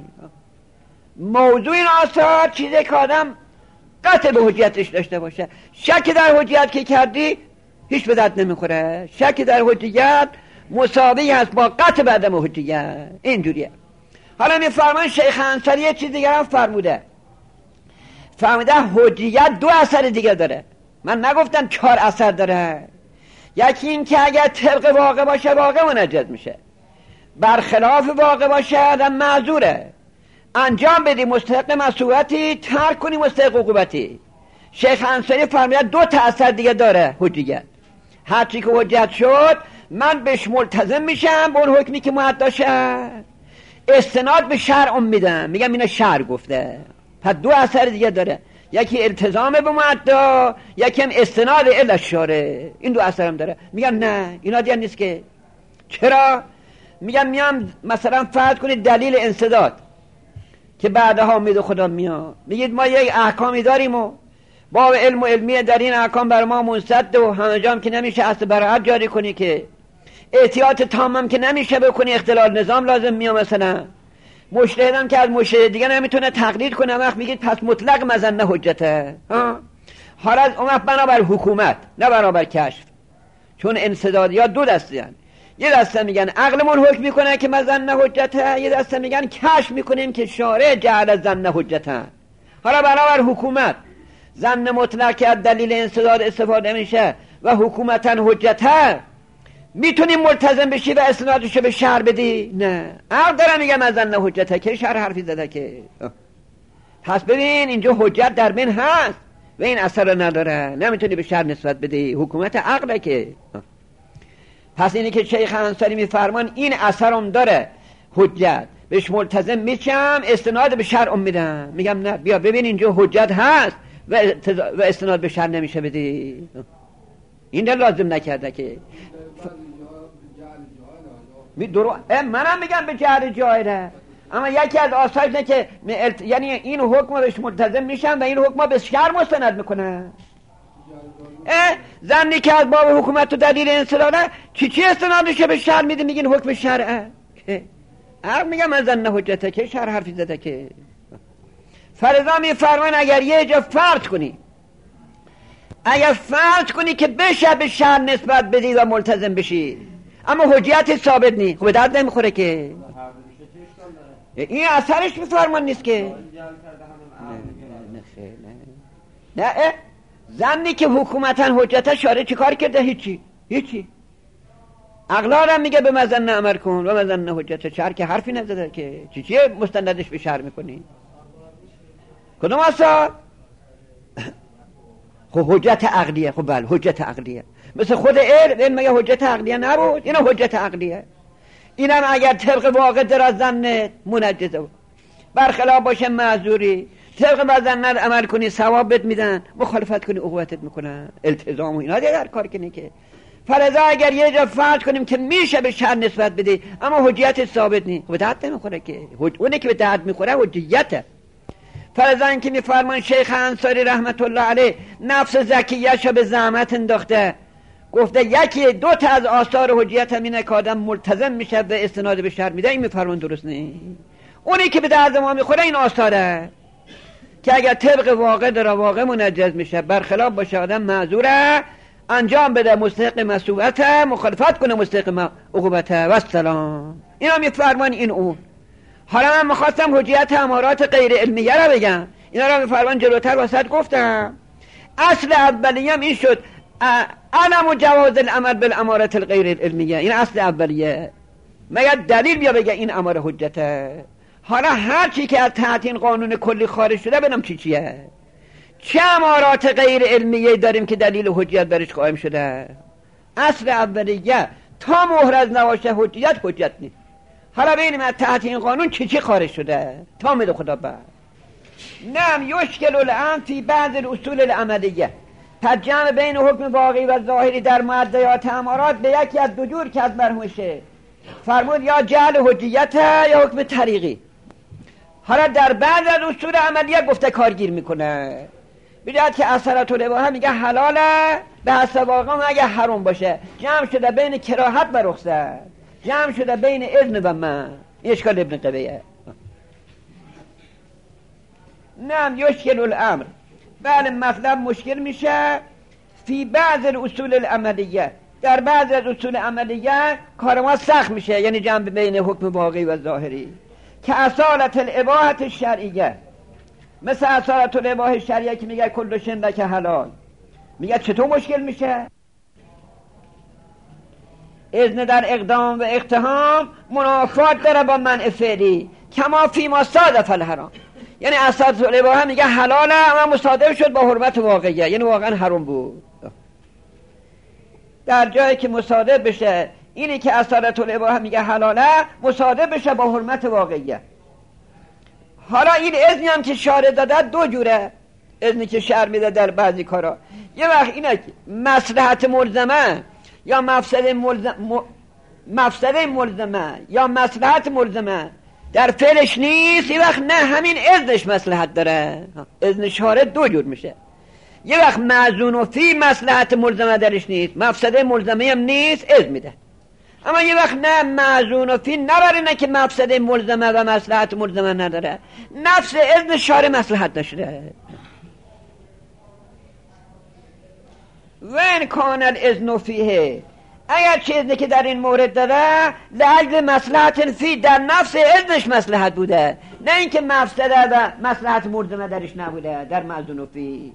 موضوع این آثار چیزی که آدم قطع به حجیتش داشته باشه. شک در حجیت که کردی هیچ به درد نمیخوره. شک در حجیت مساوی هست با قطع به عدم حجیت. اینجوریه. حالا میفرمان شیخ انصاری یه چیز دیگر هم فرموده. فرموده حجیت دو اثر دیگه داره. من نگفتم چهار اثر داره. یکی این که اگر طبق واقع باشه واقع منجز میشه، برخلاف واقع باشه آدم معذوره. انجام بدی مستحق مسئولیتی، ترک کنی مستحق عقوبتی. شیخ انصاری فرموده دو تا اثر دیگه داره حجیت. هرچی که حجت شد من بهش ملتزم میشم به اون حکمی که معدا شد، استناد به شرع میدم، میگم اینا شرع گفته. پس دو اثر دیگه داره، یکی التزام به معدا، یکی هم استناد الی الشارع. این دو اثر هم داره. میگم نه اینا دیگه نیست که. چرا؟ میگم میام مثلا فرض کنید دلیل انسداد که بعدها امید خدا میاد، میگید ما یک احکامی داریم و باب علم و علمیه در این احکام بر ما منصد و همه جام که نمیشه اصل براعت جاری کنی، که احتیاط تامم که نمیشه بکنی، اختلال نظام لازم میاد. مثلا مجتهدم که از مجتهد دیگه نمیتونه تقلید کنه، وقت میگید پس مطلق مظنه حجته. ها حالا از اون بنابر حکومت نه بنابر کشف، چون انسدادیات دو دسته هستند. یه دسته میگن عقلمون حکم میکنه که مظنه حجته، یه دسته میگن کشف میکنیم که شارع جعل ظن حجته. حالا بنابر حکومت ظن مطلق که از دلیل انسداد استفاده میشه و حکومتا حجته، میتونیم ملتزم بشی و استنادشو به شرع بدی؟ نه، عقل داره میگه مظنه حجته که شرع حرفی زده که. پس ببین اینجا حجت در بین هست و این اثر نداره، نمیتونی به شرع نسبت بدی، حکومت عقله که. پس اینی که شیخ انصاری میفرمان این اثرم داره حجت، بهش ملتزم میشم، استناد به شرع میدم. میگم نه، بیا ببین اینجا حجت هست و استناد به شرع نمیشه بدی. این در لازم نکرده که می درو... منم میگم به جهر جایره، اما یکی از آثارش نه که الت... یعنی این حکم بهش ملتزم میشم و این حکم به شرع مستند میکنه. زنی که از باب حکومت و دلیل انسداده چی چی استنادشه به شرع میده، میگین حکم شرعه. عقل میگم من زن حجته که شرع حرفی زده که. فرضا میفرمان اگر یه جا فرض کنی، اگر فرض کنی که بشه به شرع نسبت بدی و ملتزم بشی، اما حجیت ثابت نی، خب درد نمیخوره که. این اثرش میفرمان نیست که. نه نه نه زنی که حکومتا حجت شارع چی کار کرده؟ هیچی هیچی. عقلارم میگه به مظنه عمل کن و مظنه حجت. شرع که حرفی نزده که. چی چیه مستندش به شرع میکنی؟ کدوم اثر؟ خب حجت عقلیه. خب بله حجت عقلیه، مثل خود علم. علم مگه حجت عقلیه نبود؟ اینا حجت عقلیه. اینم اگر طبق واقع در زن منجزه بود، برخلاف باشه معذوری، طبق مظنه عمل کنی ثواب بهت میدن، مخالفت کنی عقوبتت میکنن، التزام و اینا دیگه کار کنی که. فرضا اگر یه جا فرض کنیم که میشه به شرع نسبت بده اما حجیت ثابت نی، خب درد نمیخوره که. اونه که به درد میخوره حجیته. فرضا اینکه میفرمان شیخ انصاری رحمت الله علیه نفس زکیه‌شو به زحمت انداخته، گفته یکی دو تا از آثار حجیت همینه که آدم ملتزم میشه به استناد به شرع میده، این میفرمان درست نی. اونی که به درد ما میخوره این آثاره که اگر طبق واقع در واقع منجز میشه، برخلاف باشه آدم معذوره، انجام بده مستحق مسئولیت، مخالفت کنه مستحق عقوبت و السلام. اینا میفرمان این اون. حالا من میخواستم حجیت امارات غیر علمیه را بگم، اینا را میفرمان جلوتر واسط گفتم. اصل اولیه‌ام این شد علم و جواز العمل بالامارات الغیر علمیه، این اصل اولیه. مگر دلیل بیا بگه این اماره حجته. حالا هر چی که از تحت این قانون کلی خارج شده ببینم چی چیه. چه امارات غیر علمیه داریم که دلیل حجیت برش قائم شده؟ اصل اولیه تا مهر از نواشه حجیت حجت نیست. حالا ببینیم از تحت این قانون چی چی خارج شده تا میده خدا بعد. نعم یشکل الان فی بعض الاصول العملیه، پس جمع بین حکم واقعی و ظاهری در معدیات امارات به یکی از دو جور که از مرحومشه فرمود، یا جعل حجیت یا حکم طریقی. حالا در بعض از اصول عملیه گفته کارگیر میکنه، بیدید که اثرات الاباحه میگه حلاله به حسب واقع اگه حرام باشه، جمع شده بین کراهت و رخصت، جمع شده بین اذن و من. اشکال ابن قبیه. نعم یشکل الامر، بله مطلب مشکل میشه فی بعض الاصول العملیه، در بعض از اصول عملیه کار ما سخت میشه، یعنی جمع بین حکم واقعی و ظاهری، که اصالت الاباحه شرعیه، مثل اصالت الاباحه شرعیه که میگه کل شیء لک حلال. میگه چطور مشکل میشه؟ اذن در اقدام و اقتحام منافات داره با منع فعلی، کما فی ما صادف الحرام. یعنی اصالت الاباحه میگه حلاله اما مصادف شد با حرمت واقعیه، یعنی واقعا حرام بود. در جایی که مصادف بشه اینی که اصالت الاباحه میگه حلاله، مصادف بشه با حرمت واقعیه. حالا این اذنی هم که شارع داده دو جوره، اذنی که شرع میده در بعضی کارا. یه وقت اینه که مصلحت ملزمه یا مفسده ملزمه، مفسده ملزمه یا مصلحت ملزمه در فعلش نیست، یه وقت نه همین اذنش مصلحت داره. اذن شارع دو جور میشه، یه وقت معزون و فی مصلحت ملزمه درش نیست، مفسده ملزمه هم نیست، اذن میده. اما یه وقت نه معزون و فی نبره، نه که مفسده ملزمه و مصلحت ملزمه نداره، نفس اذن شارع مصلحت داشته. و ان کان الاذن فیه، اگر چه اذنی که در این مورد داره لعجل مصلحت فی، در نفس اذنش مصلحت بوده، نه اینکه مفسده و مصلحت ملزمه درش نبوده در معزون و فی.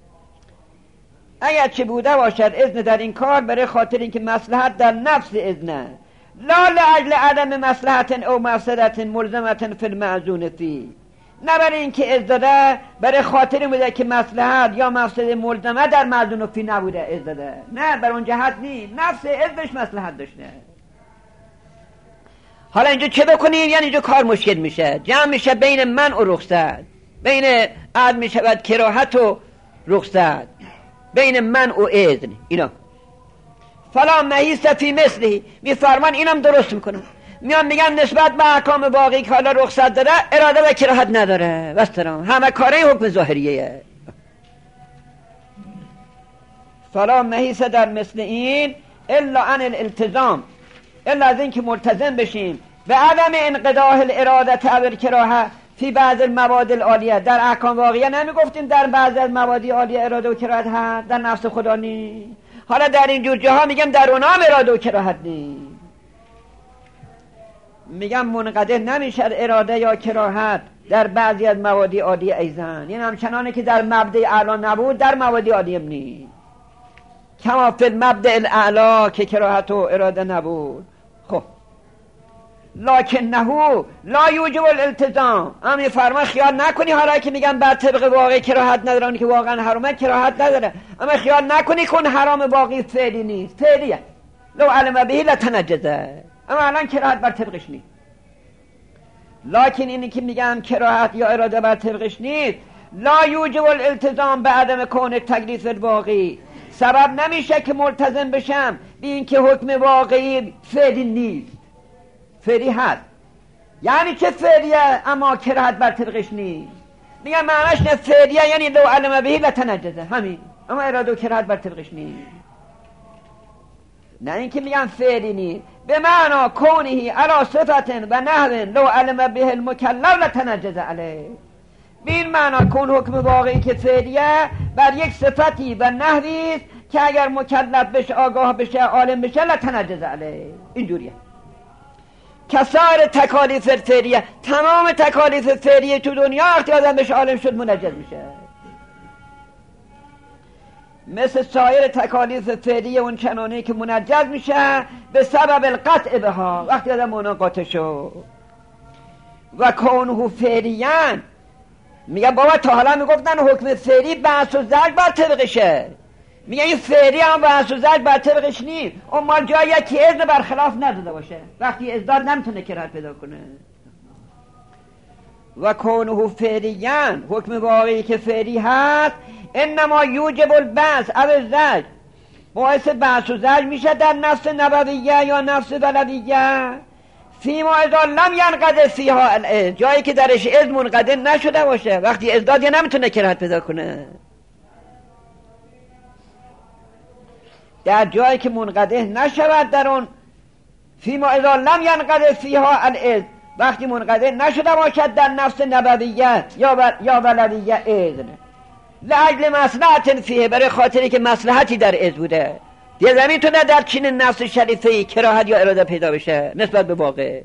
اگر چه بوده باشد اذن در این کار برای خاطر اینکه مصلحت در نفس اذنه، لا لعجل عدم مصلحت او مفسدت ملزمت فی المعزون فی، نه برای اینکه اذن داده برای خاطر بوده که مصلحت یا مفسده ملزمه در معزون فی نبوده اذن داده، نه بر اون جهت نی، نفس اذنش مصلحت داشته. حالا اینجا چه بکنیم؟ یعنی اینجا کار مشکل میشه، جمع میشه بین منع و رخصت، بین عدم میشود کراهت و رخصت، بین منع و اذن. اینا فلا محیص فی مثله، میفرمان اینم درست میکنم، میان میگن نسبت به احکام واقعی که حالا رخصت داره اراده و کراهت نداره، وسترام همه کاره حکم ظاهریه. فلا محیص در مثل این الا عن الالتزام، الا از این که ملتزم بشیم به عدم انقضاء الاراده و الکراهه فی بعض المواد العالیه. در احکام واقعیه نمیگفتیم در بعض از مواد عالیه اراده و کراهت هست، در نفس خدا نی. حالا در این جور جاها میگم در اونها هم اراده و کراهت نی، میگم منقطع نمیشه اراده یا کراهت در بعضی از مواد عالیه ایزن، یعنی همچنانه که در مبدأ اعلا نبود در مواد عالیه هم نی، کما فی المبدأ الاعلا که کراهت و اراده نبود. خب لکنه لا یوجب الالتزام، اما فرما خیال نکنی حالا که میگن بر طبق واقعی کراهت نداره، اون که واقعا حرامه کراهت نداره، اما خیال نکنی کن حرام واقعی فعلی نیست، فعلیه، لو علم بهی لتنجزه، اما الان کراهت بر طبقش نیست. لکن اینی که میگم کراهت یا اراده بر طبقش نیست، لا یوجب الالتزام به عدم کون تکلیف الواقعی، سبب نمیشه که ملتزم بشم به این که حکم واقعی فعلی نیست، فعلی هست. یعنی چه فعلیه اما کراهت بر طبقش نیست؟ میگم معنیش نه فعلیه یعنی لو علم بهی لتنجزه، همین، اما اراده و کراهت بر طبقش نیست. نه اینکه میگم فعلی نیست به معنا کونهی علی صفت و نحو لو علم به المکلف لتنجز علیه، به این معنا کون حکم واقعی که فعلیه بر یک صفتی و نحوی است که اگر مکلف بشه، آگاه بشه، عالم بشه لتنجز علیه، اینجوریه. کسار تکالیف فعلیه. تمام تکالیف فعلیه تو دنیا وقتی آدم بهش عالم شد منجز میشه، مثل سایر تکالیف فعلیه اون چنانی که منجز میشه به سبب القطع بها، وقتی آدم اونا قاطع شد. و کونه فعلیان، میگه بابا تا حالا میگفتن حکم فعلی بحث و زرگ بر طبقشه، میگه این فعلی هم بحث و زرگ بر طبقش نیست، اون مال جایی که اذن برخلاف نداده باشه، وقتی اذن نمیتونه کرات پیدا کنه. و کونه فعلیان، حکم واقعی که فعلی هست، انما یوجب البحث او الزرگ، باعث بحث و زرگ میشه در نفس نبویه یا نفس بلدیه، فیما اذا لم ینقض فیها الاذن، جایی که درش اذن منقضی نشده باشه، وقتی اذن یا نمیتونه کرات پیدا کنه. در جایی که منقضی نشود در اون، فیما اذا لم ینقض فیها الاذن، وقتی منقضی نشده باشد در نفس نبویه یا بل... یا بلدیه اذن، لاجل مصلحت فیه، برای خاطری که مصلحتی در اذن بوده، دیگه نمیتونه در چین نفس شریفه کراهت یا اراده پیدا بشه نسبت به واقع.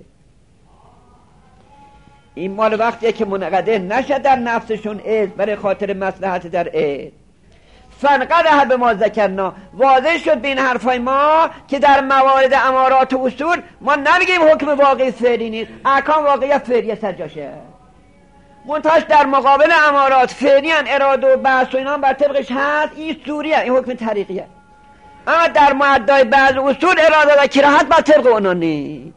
این مال وقتیه که منقضی نشد در نفسشون اذن برای خاطر مصلحت در اذن. فنقضه به ما ذکرنا، واضح شد بین حرفای ما که در موارد امارات و اصول ما نمیگیم حکم واقعی فعلی نیست، احکام واقعی فعلی سرجاشه، منتهاش در مقابل امارات فعلی ان اراده و بحث و اینا بر طبقش هست، این سوریه، این حکم طریقیه. اما در معدای بعض اصول اراده و کراهت بر طبق اونا نیست.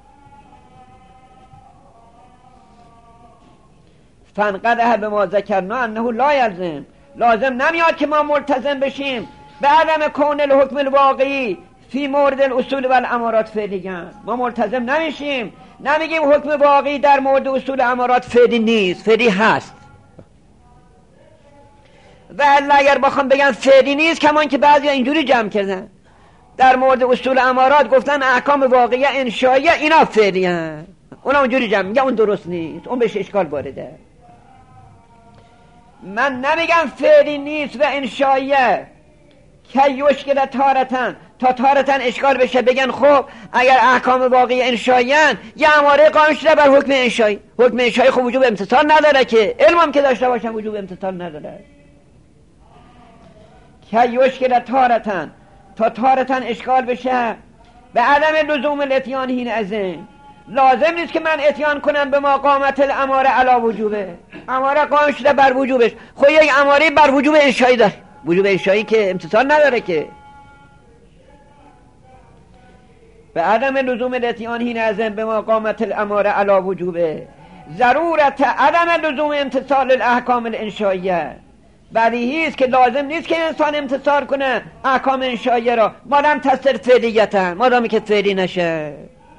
فنقضه به ما ذکرنا انه لا یلزم، لازم نمیاد که ما ملتزم بشیم به عدم کون الحکم الواقعی فی مورد الاصول و الامارات فعلیان، ما ملتزم نمیشیم، نمیگیم حکم واقعی در مورد اصول امارات فعلی نیست، فعلی هست. و الا اگر بخوام بگن فعلی نیست، کمان که بعضی اینجوری جمع کردن در مورد اصول امارات گفتن احکام واقعی انشائیه اینا فعلی هست، اونا اونجوری جمع میگه، اون درست نیست، اون بهش اشکال وارده. من نمیگم فعلی نیست و انشائیه که یشکل تارتن تا تارتن اشکال بشه، بگن خب اگر احکام واقعی انشائیان یه اماره قائم شده بر حکم انشایی، حکم انشایی خب وجوب امتثال نداره که، علم هم که داشته باشن وجوب امتثال نداره. که یشکل تارتن تا تارتن اشکال بشه به عدم لزوم الاتیان هین ازن، لازم نیست که من اتیان کنم به مقامت الاماره علا وجوبه، اماره قائم شده بر وجوبش، خب یک اماره بر وجوب انشایی داره، وجوب انشایی که امتثال نداره که. به عدم لزوم الاتیان هین ازن به مقامت الاماره علا وجوبه، ضرورت عدم لزوم امتثال الاحکام الانشائیه، بدیهی است که لازم نیست که انسان امتثال کنه احکام انشائیه را مادام تصدر فعلیتن، مادامی که فعلی نشه،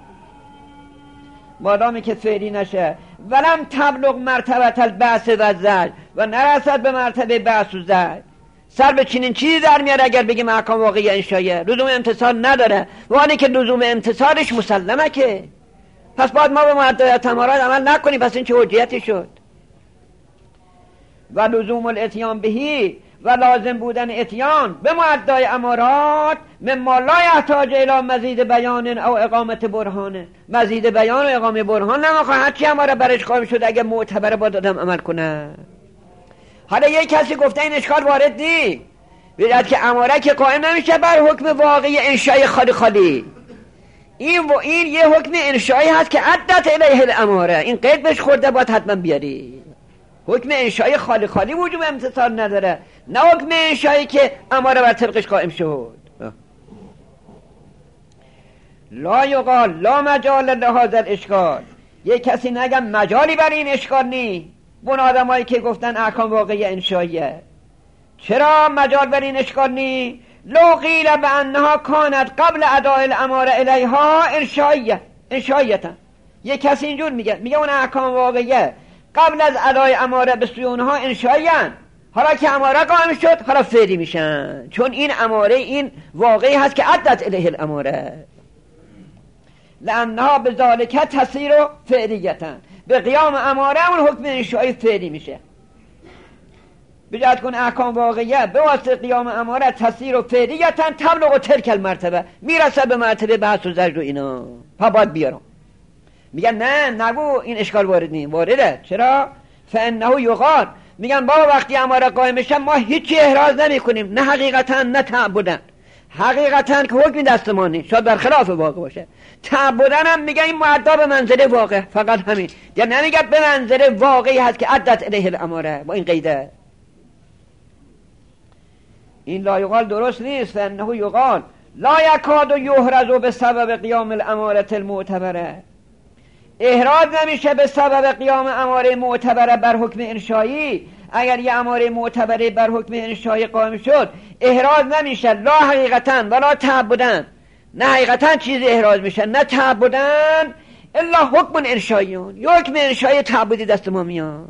مادامی که فعلی نشه. ولم تبلغ مرتبت البحث و زج، و نرسد به مرتبه بحث و زج، سر به چنین چیزی در میاره اگر بگیم احکام واقعی انشائیه لزوم امتثال نداره، وانی که لزوم امتثالش مسلمه که، پس باید ما به معدای تمارات عمل نکنیم، پس این چه حجیتی شد؟ و لزوم الاتیان بهی، و لازم بودن اتیان به معدای امارات مما لا یحتاج الی مزید بیان او اقامت برهانه، مزید بیان و اقامه برهان نمیخواد، هرچی اماره برش قائم شده اگه معتبره با دادم عمل کنه. حالا یک کسی گفته این اشکال وارد نی، بیدد که اماره که قائم نمیشه بر حکم واقعی انشای خالی خالی، این و این یه حکم انشایی هست که عدت الیه الاماره، این قید بهش خورده باید حتما بیاری. حکم انشای خالی خالی وجوب امتثال نداره، نه حکم انشایی که اماره بر طبقش قائم شد. لا یقال لا مجال لهذا الاشکال، یه کسی نگم مجالی برای این اشکال نی، اون آدمایی که گفتن احکام واقعی انشاییه. چرا مجال برای این اشکال نی؟ لو قیل به انها کانت قبل اداء الاماره الیها انشاییه انشاییتا، یه کسی اینجور میگه، میگه اون احکام واقعیه قبل از ادای اماره به سوی اونها انشائیان، حالا که اماره قائم شد حالا فعلی میشن، چون این اماره این واقعی هست که عدت الیه الاماره، لانها بذالک تصیر فعلیتا، به قیام اماره اون حکم انشایی فعلی میشه. بجد کن احکام واقعیه به واسطه قیام اماره تصیر فعلیتا تبلغ تلک المرتبه، میرسه به مرتبه بحث و زجر و اینا، پا باید بیارم. میگن نه نگو این اشکال وارد نیم، وارده. چرا؟ فانه یقال، میگن بابا وقتی اماره قائم بشن ما هیچی احراز نمی کنیم، نه حقیقتا نه تعبدن. حقیقتا که حکم دست ما نیست، شاید برخلاف واقع باشه. تعبدن هم میگن این معدا به منزله واقع، فقط همین. یا نمیگه به منزله واقعی هست که عدت الیه الاماره، با این قیده. این لا یقال درست نیست. فانه یقال لا یکاد یحرز به سبب قیام الاماره المعتبره، احراز نمیشه به سبب قیام اماره معتبره بر حکم انشایی. اگر یه اماره معتبره بر حکم انشایی قائم شد احراز نمیشه، لا حقیقتا ولا تعبدن، نه حقیقتا چیزی احراز میشه نه تعبدن، الا حکم انشاییون، یه حکم انشایی تعبدی دست ما میاد.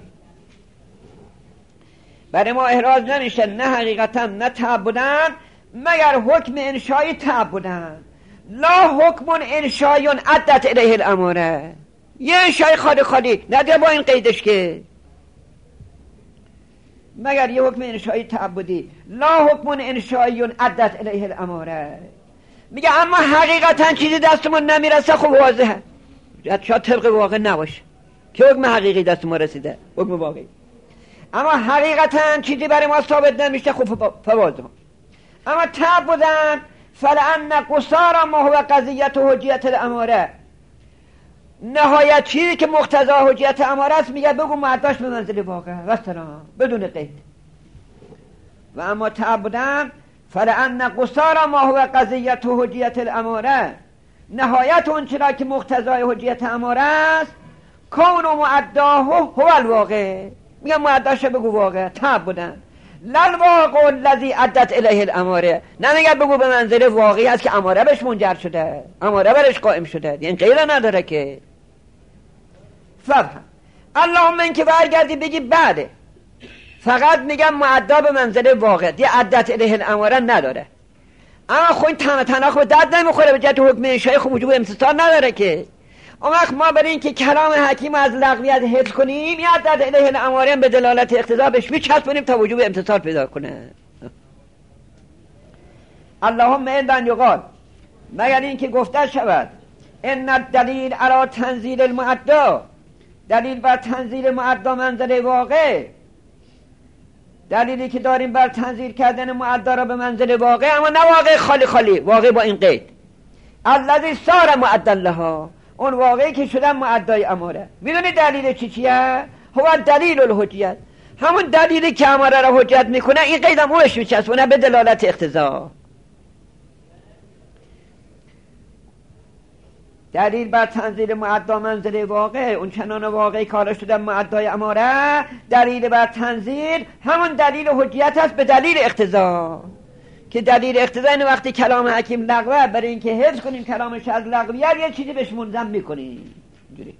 برای ما احراز نمیشه نه حقیقتا نه تعبدن مگر حکم انشایی تعبدن. لا حکم انشایون عدت الیه الاماره، یه انشای خالی خالی نده با این قیدش که مگر یه حکم انشایی تعبدی. لا حکم انشایون عدت الیه الاماره، میگه اما حقیقتا چیزی دست ما نمیرسه. خب واضحه، شاید طبق واقع نباشه که حکم حقیقی دست ما رسیده، حکم واقعی. اما حقیقتا چیزی برای ما ثابت نمیشه، خب فواضح. اما تعبدن فلان قصارا ما هو قضیت و حجیت الاماره، نهایت چیزی که مقتضا حجیت اماره است میگه بگو معداش به منزل واقع و سلام بدون قید. و اما تعبدن فلان قصارا ما هو قضیت و حجیت الاماره، نهایت اون چرا که مقتضای حجیت اماره است کون و معداه هو الواقع، میگه معداش بگو واقع. تعبدن لل واقع الذی عدت الیه الاماره، نمیگه بگو به منزل واقعی است که اماره بهش منجر شده، اماره برش قائم شده، این غیر نداره که. فهم اللهم این که برگردی بگی بعده، فقط میگم معدا به منزل واقع، یه عدت الیه الاماره نداره. اما خب این تنها تنها خب درد نمیخوره به جهت حکم انشایی، خب وجوب امتثال نداره که. اون وقت ما برای این که کلام حکیم از لغویت حفظ کنیم یه عدت الیه الاماره به دلالت اقتضا بهش میچسبونیم تا وجوب امتثال پیدا کنه. اللهم الا یقال، مگر این که گفته شود ان الدلیل علی تنزیل المعدا، دلیل بر تنزیل معدا منزل واقع، دلیلی که داریم بر تنزیل کردن معدا را به منزل واقع، اما نه واقع خالی خالی، واقع با این قید الذی صار معدا لها، اون واقعی که شدن معدای اماره. میدونی دلیل چی چیه؟ هو دلیل الحجیت، همون دلیلی که اماره را حجت میکنه این قید هم اونش میچسبونه به دلالت اقتضا. دلیل بر تنزیل معدا منزل واقع، اون چنان واقعی کارا شدن معدای اماره، دلیل بر تنزیل همون دلیل حجیت است به دلیل اقتضا، که دلیل اقتضا این وقتی کلام حکیم لغوه، برای اینکه حفظ کنیم کلامش از لغویت یه چیزی بهش ملزم میکنیم اینجوری.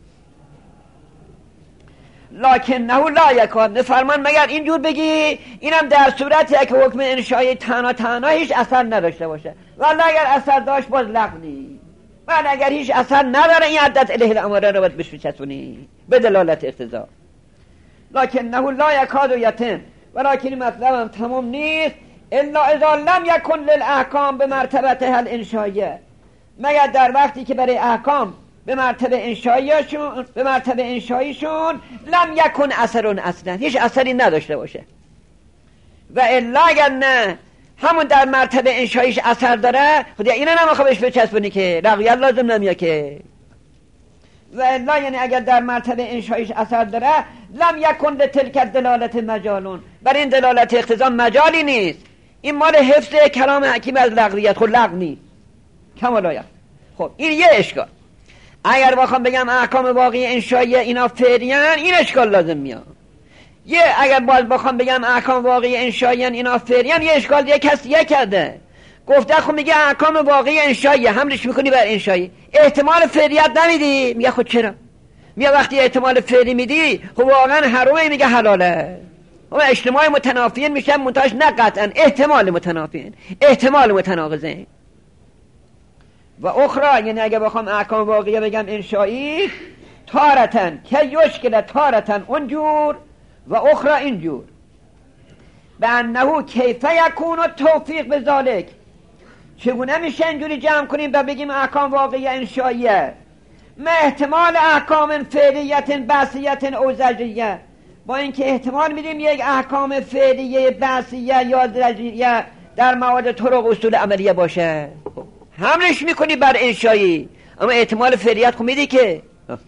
لکن نه لا یکاد، فرمان مگر اینجور بگی اینم در صورتی که حکم انشایی تنها تنها هیچ اثر نداشته باشه، ولی اگر اثر داشت باز لغو نیست، ولی اگر هیچ اثر نداره این عدت الیه الاماره رو باید بهش بچسبونی به دلالت اقتضا. لکن نه لا یکاد یتم، ولکن مطلبم تمام نیست الا اذا لم یکن للاحکام به مرتبه الانشائیه، مگر در وقتی که برای احکام به مرتبه انشائیشون به مرتبه انشائیشون لم یکن اثرون اصلا، هیچ اثری نداشته باشه. و الا اگر نه همون در مرتبه انشائیش اثر داره، خودی اینو نمیخواه بهش بچسبونی که لغویت لازم نمیاد که. و الا یعنی اگر در مرتبه انشائیش اثر داره لم یکن لتلک دلالت مجالون، برای این دلالت اقتضا مجالی نیست، این مال حفظ کلام حکیم از لغویت، خود لغو نیست کمالایت. خب این یه اشکال. اگر بخوام بگم احکام واقعی انشایی اینا فعلیان، این اشکال لازم میاد. یه اگر باز بخوام بگم احکام واقعی انشایی اینا فعلیان، یه اشکال دیگه کسی یه کرده، گفته خب میگه احکام واقعی انشایی حملش میکنی بر انشایی، احتمال فعلیت نمیدی. میگه خود چرا؟ میگه وقتی احتمال فعلی میدی خب واقعا حرامه، میگه حلاله. و اجتماع متنافیین میشن منتاج نه قطعا، احتمال متنافیین، احتمال متناقضین. و اخرى یعنی اگه بخوام احکام واقعی بگم انشایی، تارتن که یشکل تارتن اونجور و اخرى اینجور، به انهو کیفه یکون و توفیق به ذالک، چگونه میشه اینجوری جمع کنیم و بگیم احکام واقعی انشاییه ما احتمال احکام فعلیت بحثیت او زجریه، با اینکه احتمال میدیم یک احکام فعلیه بحثیه یا زجریه در مواد طرق اصول عملیه باشه، حملش میکنی بر انشایی، اما احتمال فعلیت خب میدی که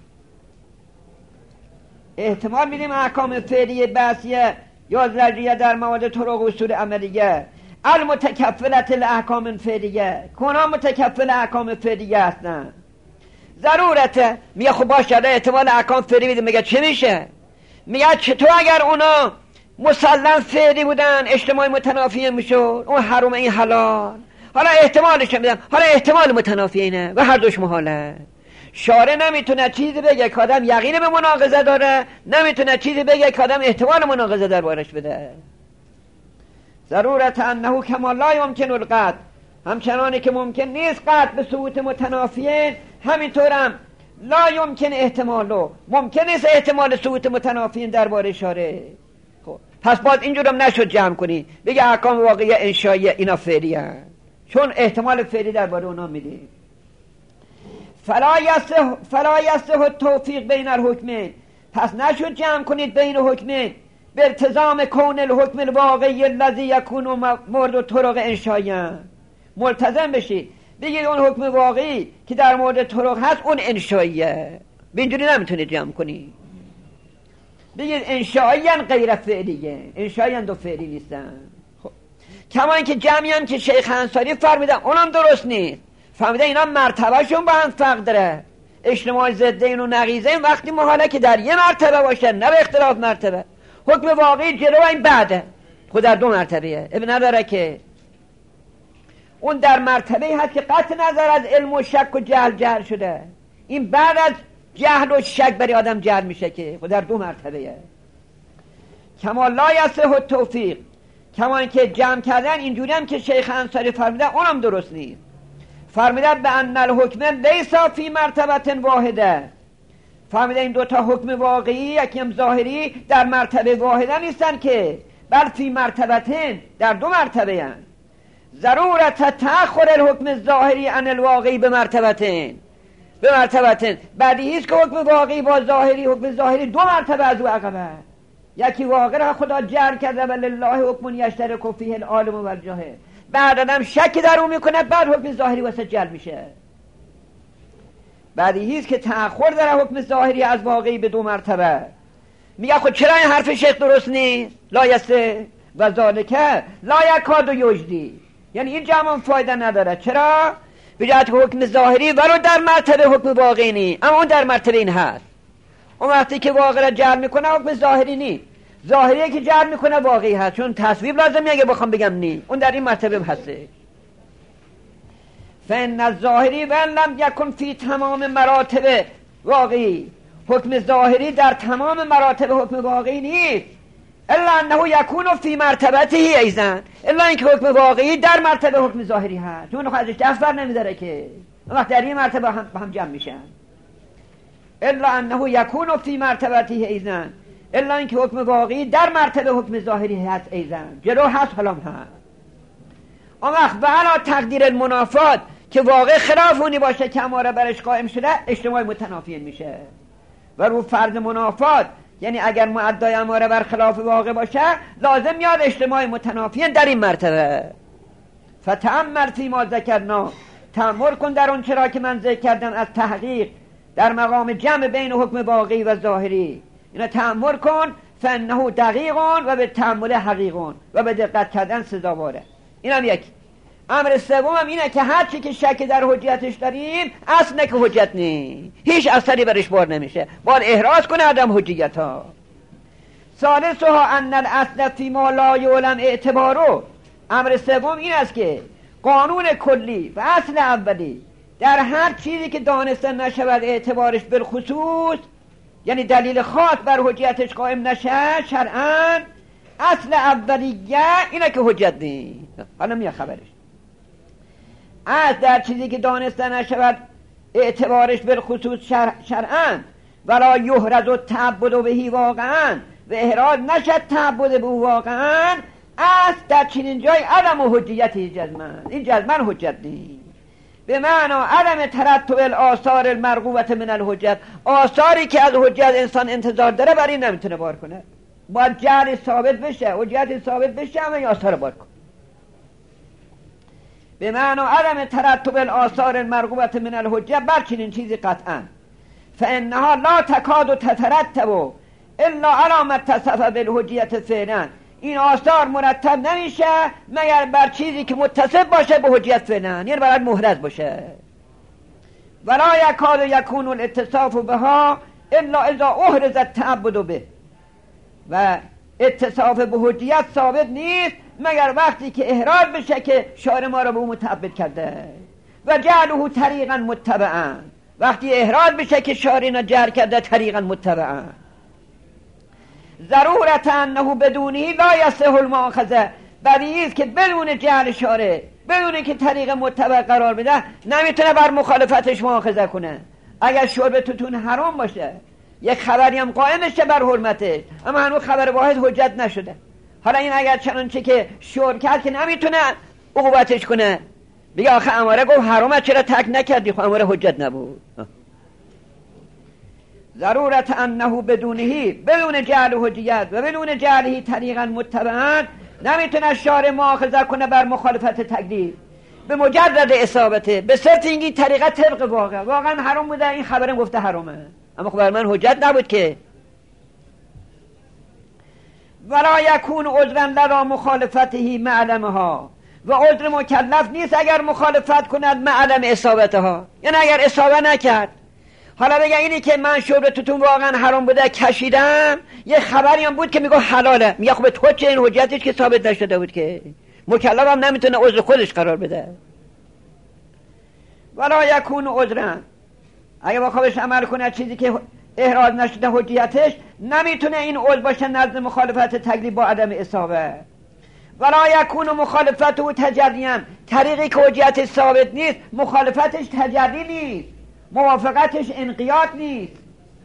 احتمال میدیم احکام فعلیه بحثیه یا زجریه در مواد طرق اصول عملیه. المتکفلت الاحکام فعلیه، کنا متکفل احکام فعلیه هستن. ضرورته میگه خب باشه احتمال احکام فعلی میده، میگه چه میشه؟ میگه چطور اگر اونا مسلم فعلی بودن اجتماع متنافی میشد، اون حرام این حلال، حالا احتمالش میدم، حالا احتمال متنافی اینه و هر دوش محاله. شارع نمیتونه چیزی بگه که آدم یقین به مناقضه داره، نمیتونه چیزی بگه که آدم احتمال مناقضه در بارش بده. ضرورت انه کما لا یمکن القطع، همچنانی که ممکن نیست قطع به ثبوت متنافیین، همینطورم لا یمکن احتمالو، ممکن نیست احتمال ثبوت متنافیین درباره شارع. خب پس باز اینجورم نشد جمع کنی بگه احکام واقعی انشایی اینا فعلی هست، چون احتمال فعلی درباره اونا میدی. فلا یصح فلا یصح التوفیق بین الحکمین، پس نشد جمع کنید بین حکمین به التزام کون الحکم الواقعی الذی یکون مورد طرق انشایی، ملتزم بشید بگید اون حکم واقعی که در مورد طرق هست اون انشاییه، به اینجوری نمیتونید جمع کنی. بگید انشایی غیر فعلیه، انشایی دو فعلی نیستن. خب کما اینکه جمعی هم که شیخ انصاری فرمیدن اونم درست نیست، فهمیده اینا مرتبهشون با هم فرق داره، اجتماع ضدین و نقیضین وقتی محاله که در یه مرتبه باشه نه به اختلاف مرتبه. حکم واقعی جلو این بعده، خود در دو مرتبهه، ابن نداره که اون در مرتبه هست که قطع نظر از علم و شک و جهل جهل شده، این بعد از جهل و شک برای آدم جهل میشه که خود در دو مرتبهه. کما لا یصح التوفیق، کما اینکه جمع کردن اینجوری هم که شیخ انصاری فرمیده اونم درست نیست. فرمیده به ان الحکم لیس فی مرتبه واحده، فهمیده این دوتا حکم واقعی یکی هم ظاهری در مرتبه واحده نیستن که بل فی مرتبتین، در دو مرتبه هن. ضرورت تأخر الحکم الظاهری عن الواقعی به مرتبتین، به مرتبتین بعدی هست که حکم واقعی با ظاهری، حکم ظاهری دو مرتبه از او عقبه، یکی واقع را خدا جعل کرده ولله حکم یشترک فیه العالم و الجاهل، بعد آدم شک در اون میکنه بعد حکم ظاهری واسه جعل میشه. بعدی هست که تأخر در حکم ظاهری از واقعی به دو مرتبه. میگه خود چرا این حرف شیخ درست نیست؟ لایسته و ذالکه لا یکاد و یجدی، یعنی این جمع فایده نداره. چرا؟ بجهت حکم ظاهری ولو در مرتبه حکم واقعی نی، اما اون در مرتبه این هست. اون وقتی که واقع را جعل میکنه حکم ظاهری نی، ظاهری که جعل میکنه واقعی هست، چون تصویب لازم اگه بخوام بگم نی، اون در این مرتبه هسته. فإن الظاهری و لم یکن فی تمام مراتب واقعی، حکم ظاهری در تمام مراتب حکم واقعی نیست، الا انه یکون فی مرتبته ایضا، الا اینکه حکم واقعی در مرتبه حکم ظاهری هست، چون خودش دست بر نمیداره که وقت در این مرتبه هم, هم جمع میشن. الا انه یکون فی مرتبته ایضا، الا اینکه حکم واقعی در مرتبه حکم ظاهری هست ایضا، جلو هست حالا هست. اون وقت به علا تقدیر المنافات که واقع خلاف اونی باشه که اماره برش قائم شده اجتماع متنافیین میشه، و رو فرض منافات یعنی اگر مؤدای اماره بر خلاف واقع باشه لازم میاد اجتماع متنافیین در این مرتبه. فتأمل فی ما ذکرنا، تأمل کن در اون چرا که من ذکر کردم از تحقیق در مقام جمع بین حکم واقعی و ظاهری، اینا تأمل کن، فانه دقیق و به تأمل حقیق و به دقت کردن سزاواره. اینم یک. امر سوم هم اینه که هر چی که شک در حجیتش داریم اصلا که حجت نی، هیچ اثری برش بار نمیشه، باید احراز کنه آدم حجیت ها. ثالثها ان الاصل فی ما لا یعلم اعتبارو، امر سوم این است که قانون کلی و اصل اولی در هر چیزی که دانسته نشود اعتبارش بالخصوص، یعنی دلیل خاص بر حجیتش قائم نشه شرعاً، اصل اولیه اینه که حجت نی. حالا میاد خبرش از در چیزی که دانسته نشود اعتبارش بالخصوص شرع شرعاً ولا یحرز التعبد بهی واقعاً، و احراز نشد تعبد به واقعاً، از در چنین جای عدم و حجیت جزمن، این جزمن حجت نیست. به معنی عدم ترتب الاثار المرغوبه من الحجت، آثاری که از حجت انسان انتظار داره برای این نمیتونه بار کنه، باید جعل ثابت بشه، حجت ثابت بشه اما این آثار بار کنه. به معنی عدم ترتب الاثار المرغوبه من الحجت بر چنین چیزی قطعا فانها لا تکاد تترتب الا على ما اتصف بالحجیت فعلا، این آثار مرتب نمیشه مگر بر چیزی که متصف باشه به حجیت فعلا، یعنی باید محرز باشه. ولا یکاد یکون الاتصاف بها الا اذا احرز التعبد به، و اتصاف به حجیت ثابت نیست مگر وقتی که احراز بشه که شارع ما را به او متعبد کرده، و جعله طریقا متبعا، وقتی احراز بشه که شارع را جعل کرده طریقا متبعا. ضرورت انه بدونه لا یصح المؤاخذه، بدیهی است که بدون جعل شارع، بدون که طریق متبع قرار بده نمیتونه بر مخالفتش مؤاخذه کنه. اگر شرب توتون حرام باشه یک خبری هم قائم بشه بر حرمتش اما هنوز خبر واحد حجت نشده، حالا این اگر چنانچه که شرب کرد که نمیتونه عقوبتش کنه، بگه آخه اماره گفت حرامه چرا ترک نکردی، خب اماره حجت نبود. ضرورت انه بدونه، بدون جعل حجیت و بدون جعله طریقا متبعا نمیتونه شارع مؤاخذه کنه بر مخالفت تکلیف به مجرد اصابته، به صرف اینکه طریقه طبق واقع واقعا حرام بوده، این خبرم گفته حرامه اما خب بر من حجت نبود که. ولا یکون عذرا لرا مخالفته معلمها، و عذر مکلف نیست اگر مخالفت کند معلم اصابتها، یعنی اگر اصابه نکرد. حالا بگه اینی که من شرب توتون واقعا حرام بوده کشیدم، یه خبری هم بود که میگه حلاله، میگه خب تو چه این حجتش که ثابت نشده بود که، مکلف هم نمیتونه عذر خودش قرار بده. ولا یکون عذرا، اگه با خودش عمل کنه چیزی که احراز نشده حجیتش، نمیتونه این عذر باشه نزد مخالفت تکلیف با عدم اصابه. ولا یکون مخالفته تجریاً، طریقی که حجیتش ثابت نیست مخالفتش تجری نیست، موافقتش انقیاد نیست.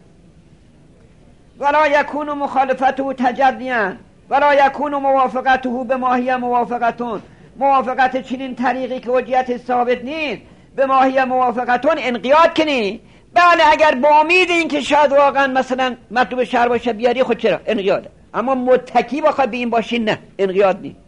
ولا یکون مخالفته تجریاً ولا یکون موافقته به ماهی موافقتون، موافقت چنین طریقی که حجیتش ثابت نیست به ماهی موافقتون انقیاد کنی. بله اگر با امید این که شاید واقعا مثلا مطلوب شرع باشه بیاری، خود چرا انقیاده، اما متکی بخواد به این باشی نه، انقیاد نیست.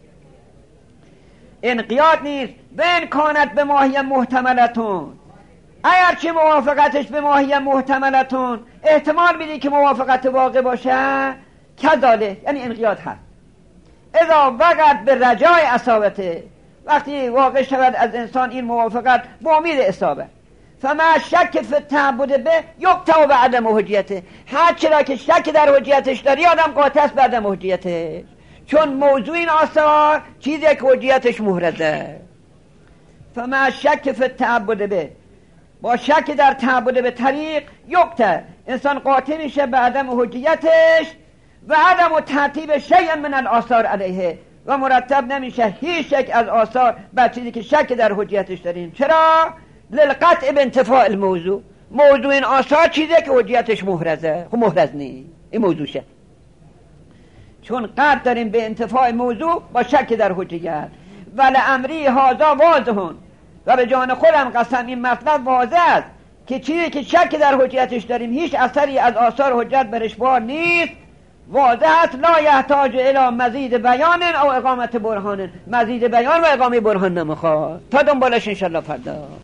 انقیاد نیست به امکانت به ماهی محتملتون، اگر چه موافقتش به ماهی محتملتون احتمال میدی که موافقت واقع باشه، کذاله یعنی انقیاد هست. اذا وقت به رجای اصابته، وقتی واقع شود از انسان این موافقت با امید اصابه، فما شک فی التعبد به یقطع به عدم حجیته، هر چرا که شک در حجیتش داری آدم قاطع است به عدم حجیتش، چون موضوع این آثار چیزی که حجیتش محرزه. فما شک فی التعبد به، با شک در تعبد به طریق یقطع، انسان قاطع میشه به عدم حجیتش و عدم ترتیب شیء من الاثار علیه، و مرتب نمیشه هیچ شک از آثار بر چیزی که شک در حجیتش داریم. چرا؟ للقطع به انتفاع الموضوع، موضوع این آثار چیزی که حجیتش محرزه، خب محرز نیست این موضوعشه، چون قطع داریم به انتفاع موضوع با شک در حجیت. ولی امری هذا واضحون، و به جان خودم قسم این مطلب واضح است که چیزی که شک در حجیتش داریم هیچ اثری از آثار حجت برش بار نیست، واضح است. لا یحتاج الی مزید بیان او اقامت برهان، مزید بیان و اقامه برهان نمیخواد. تا دنبالش انشالله فردا.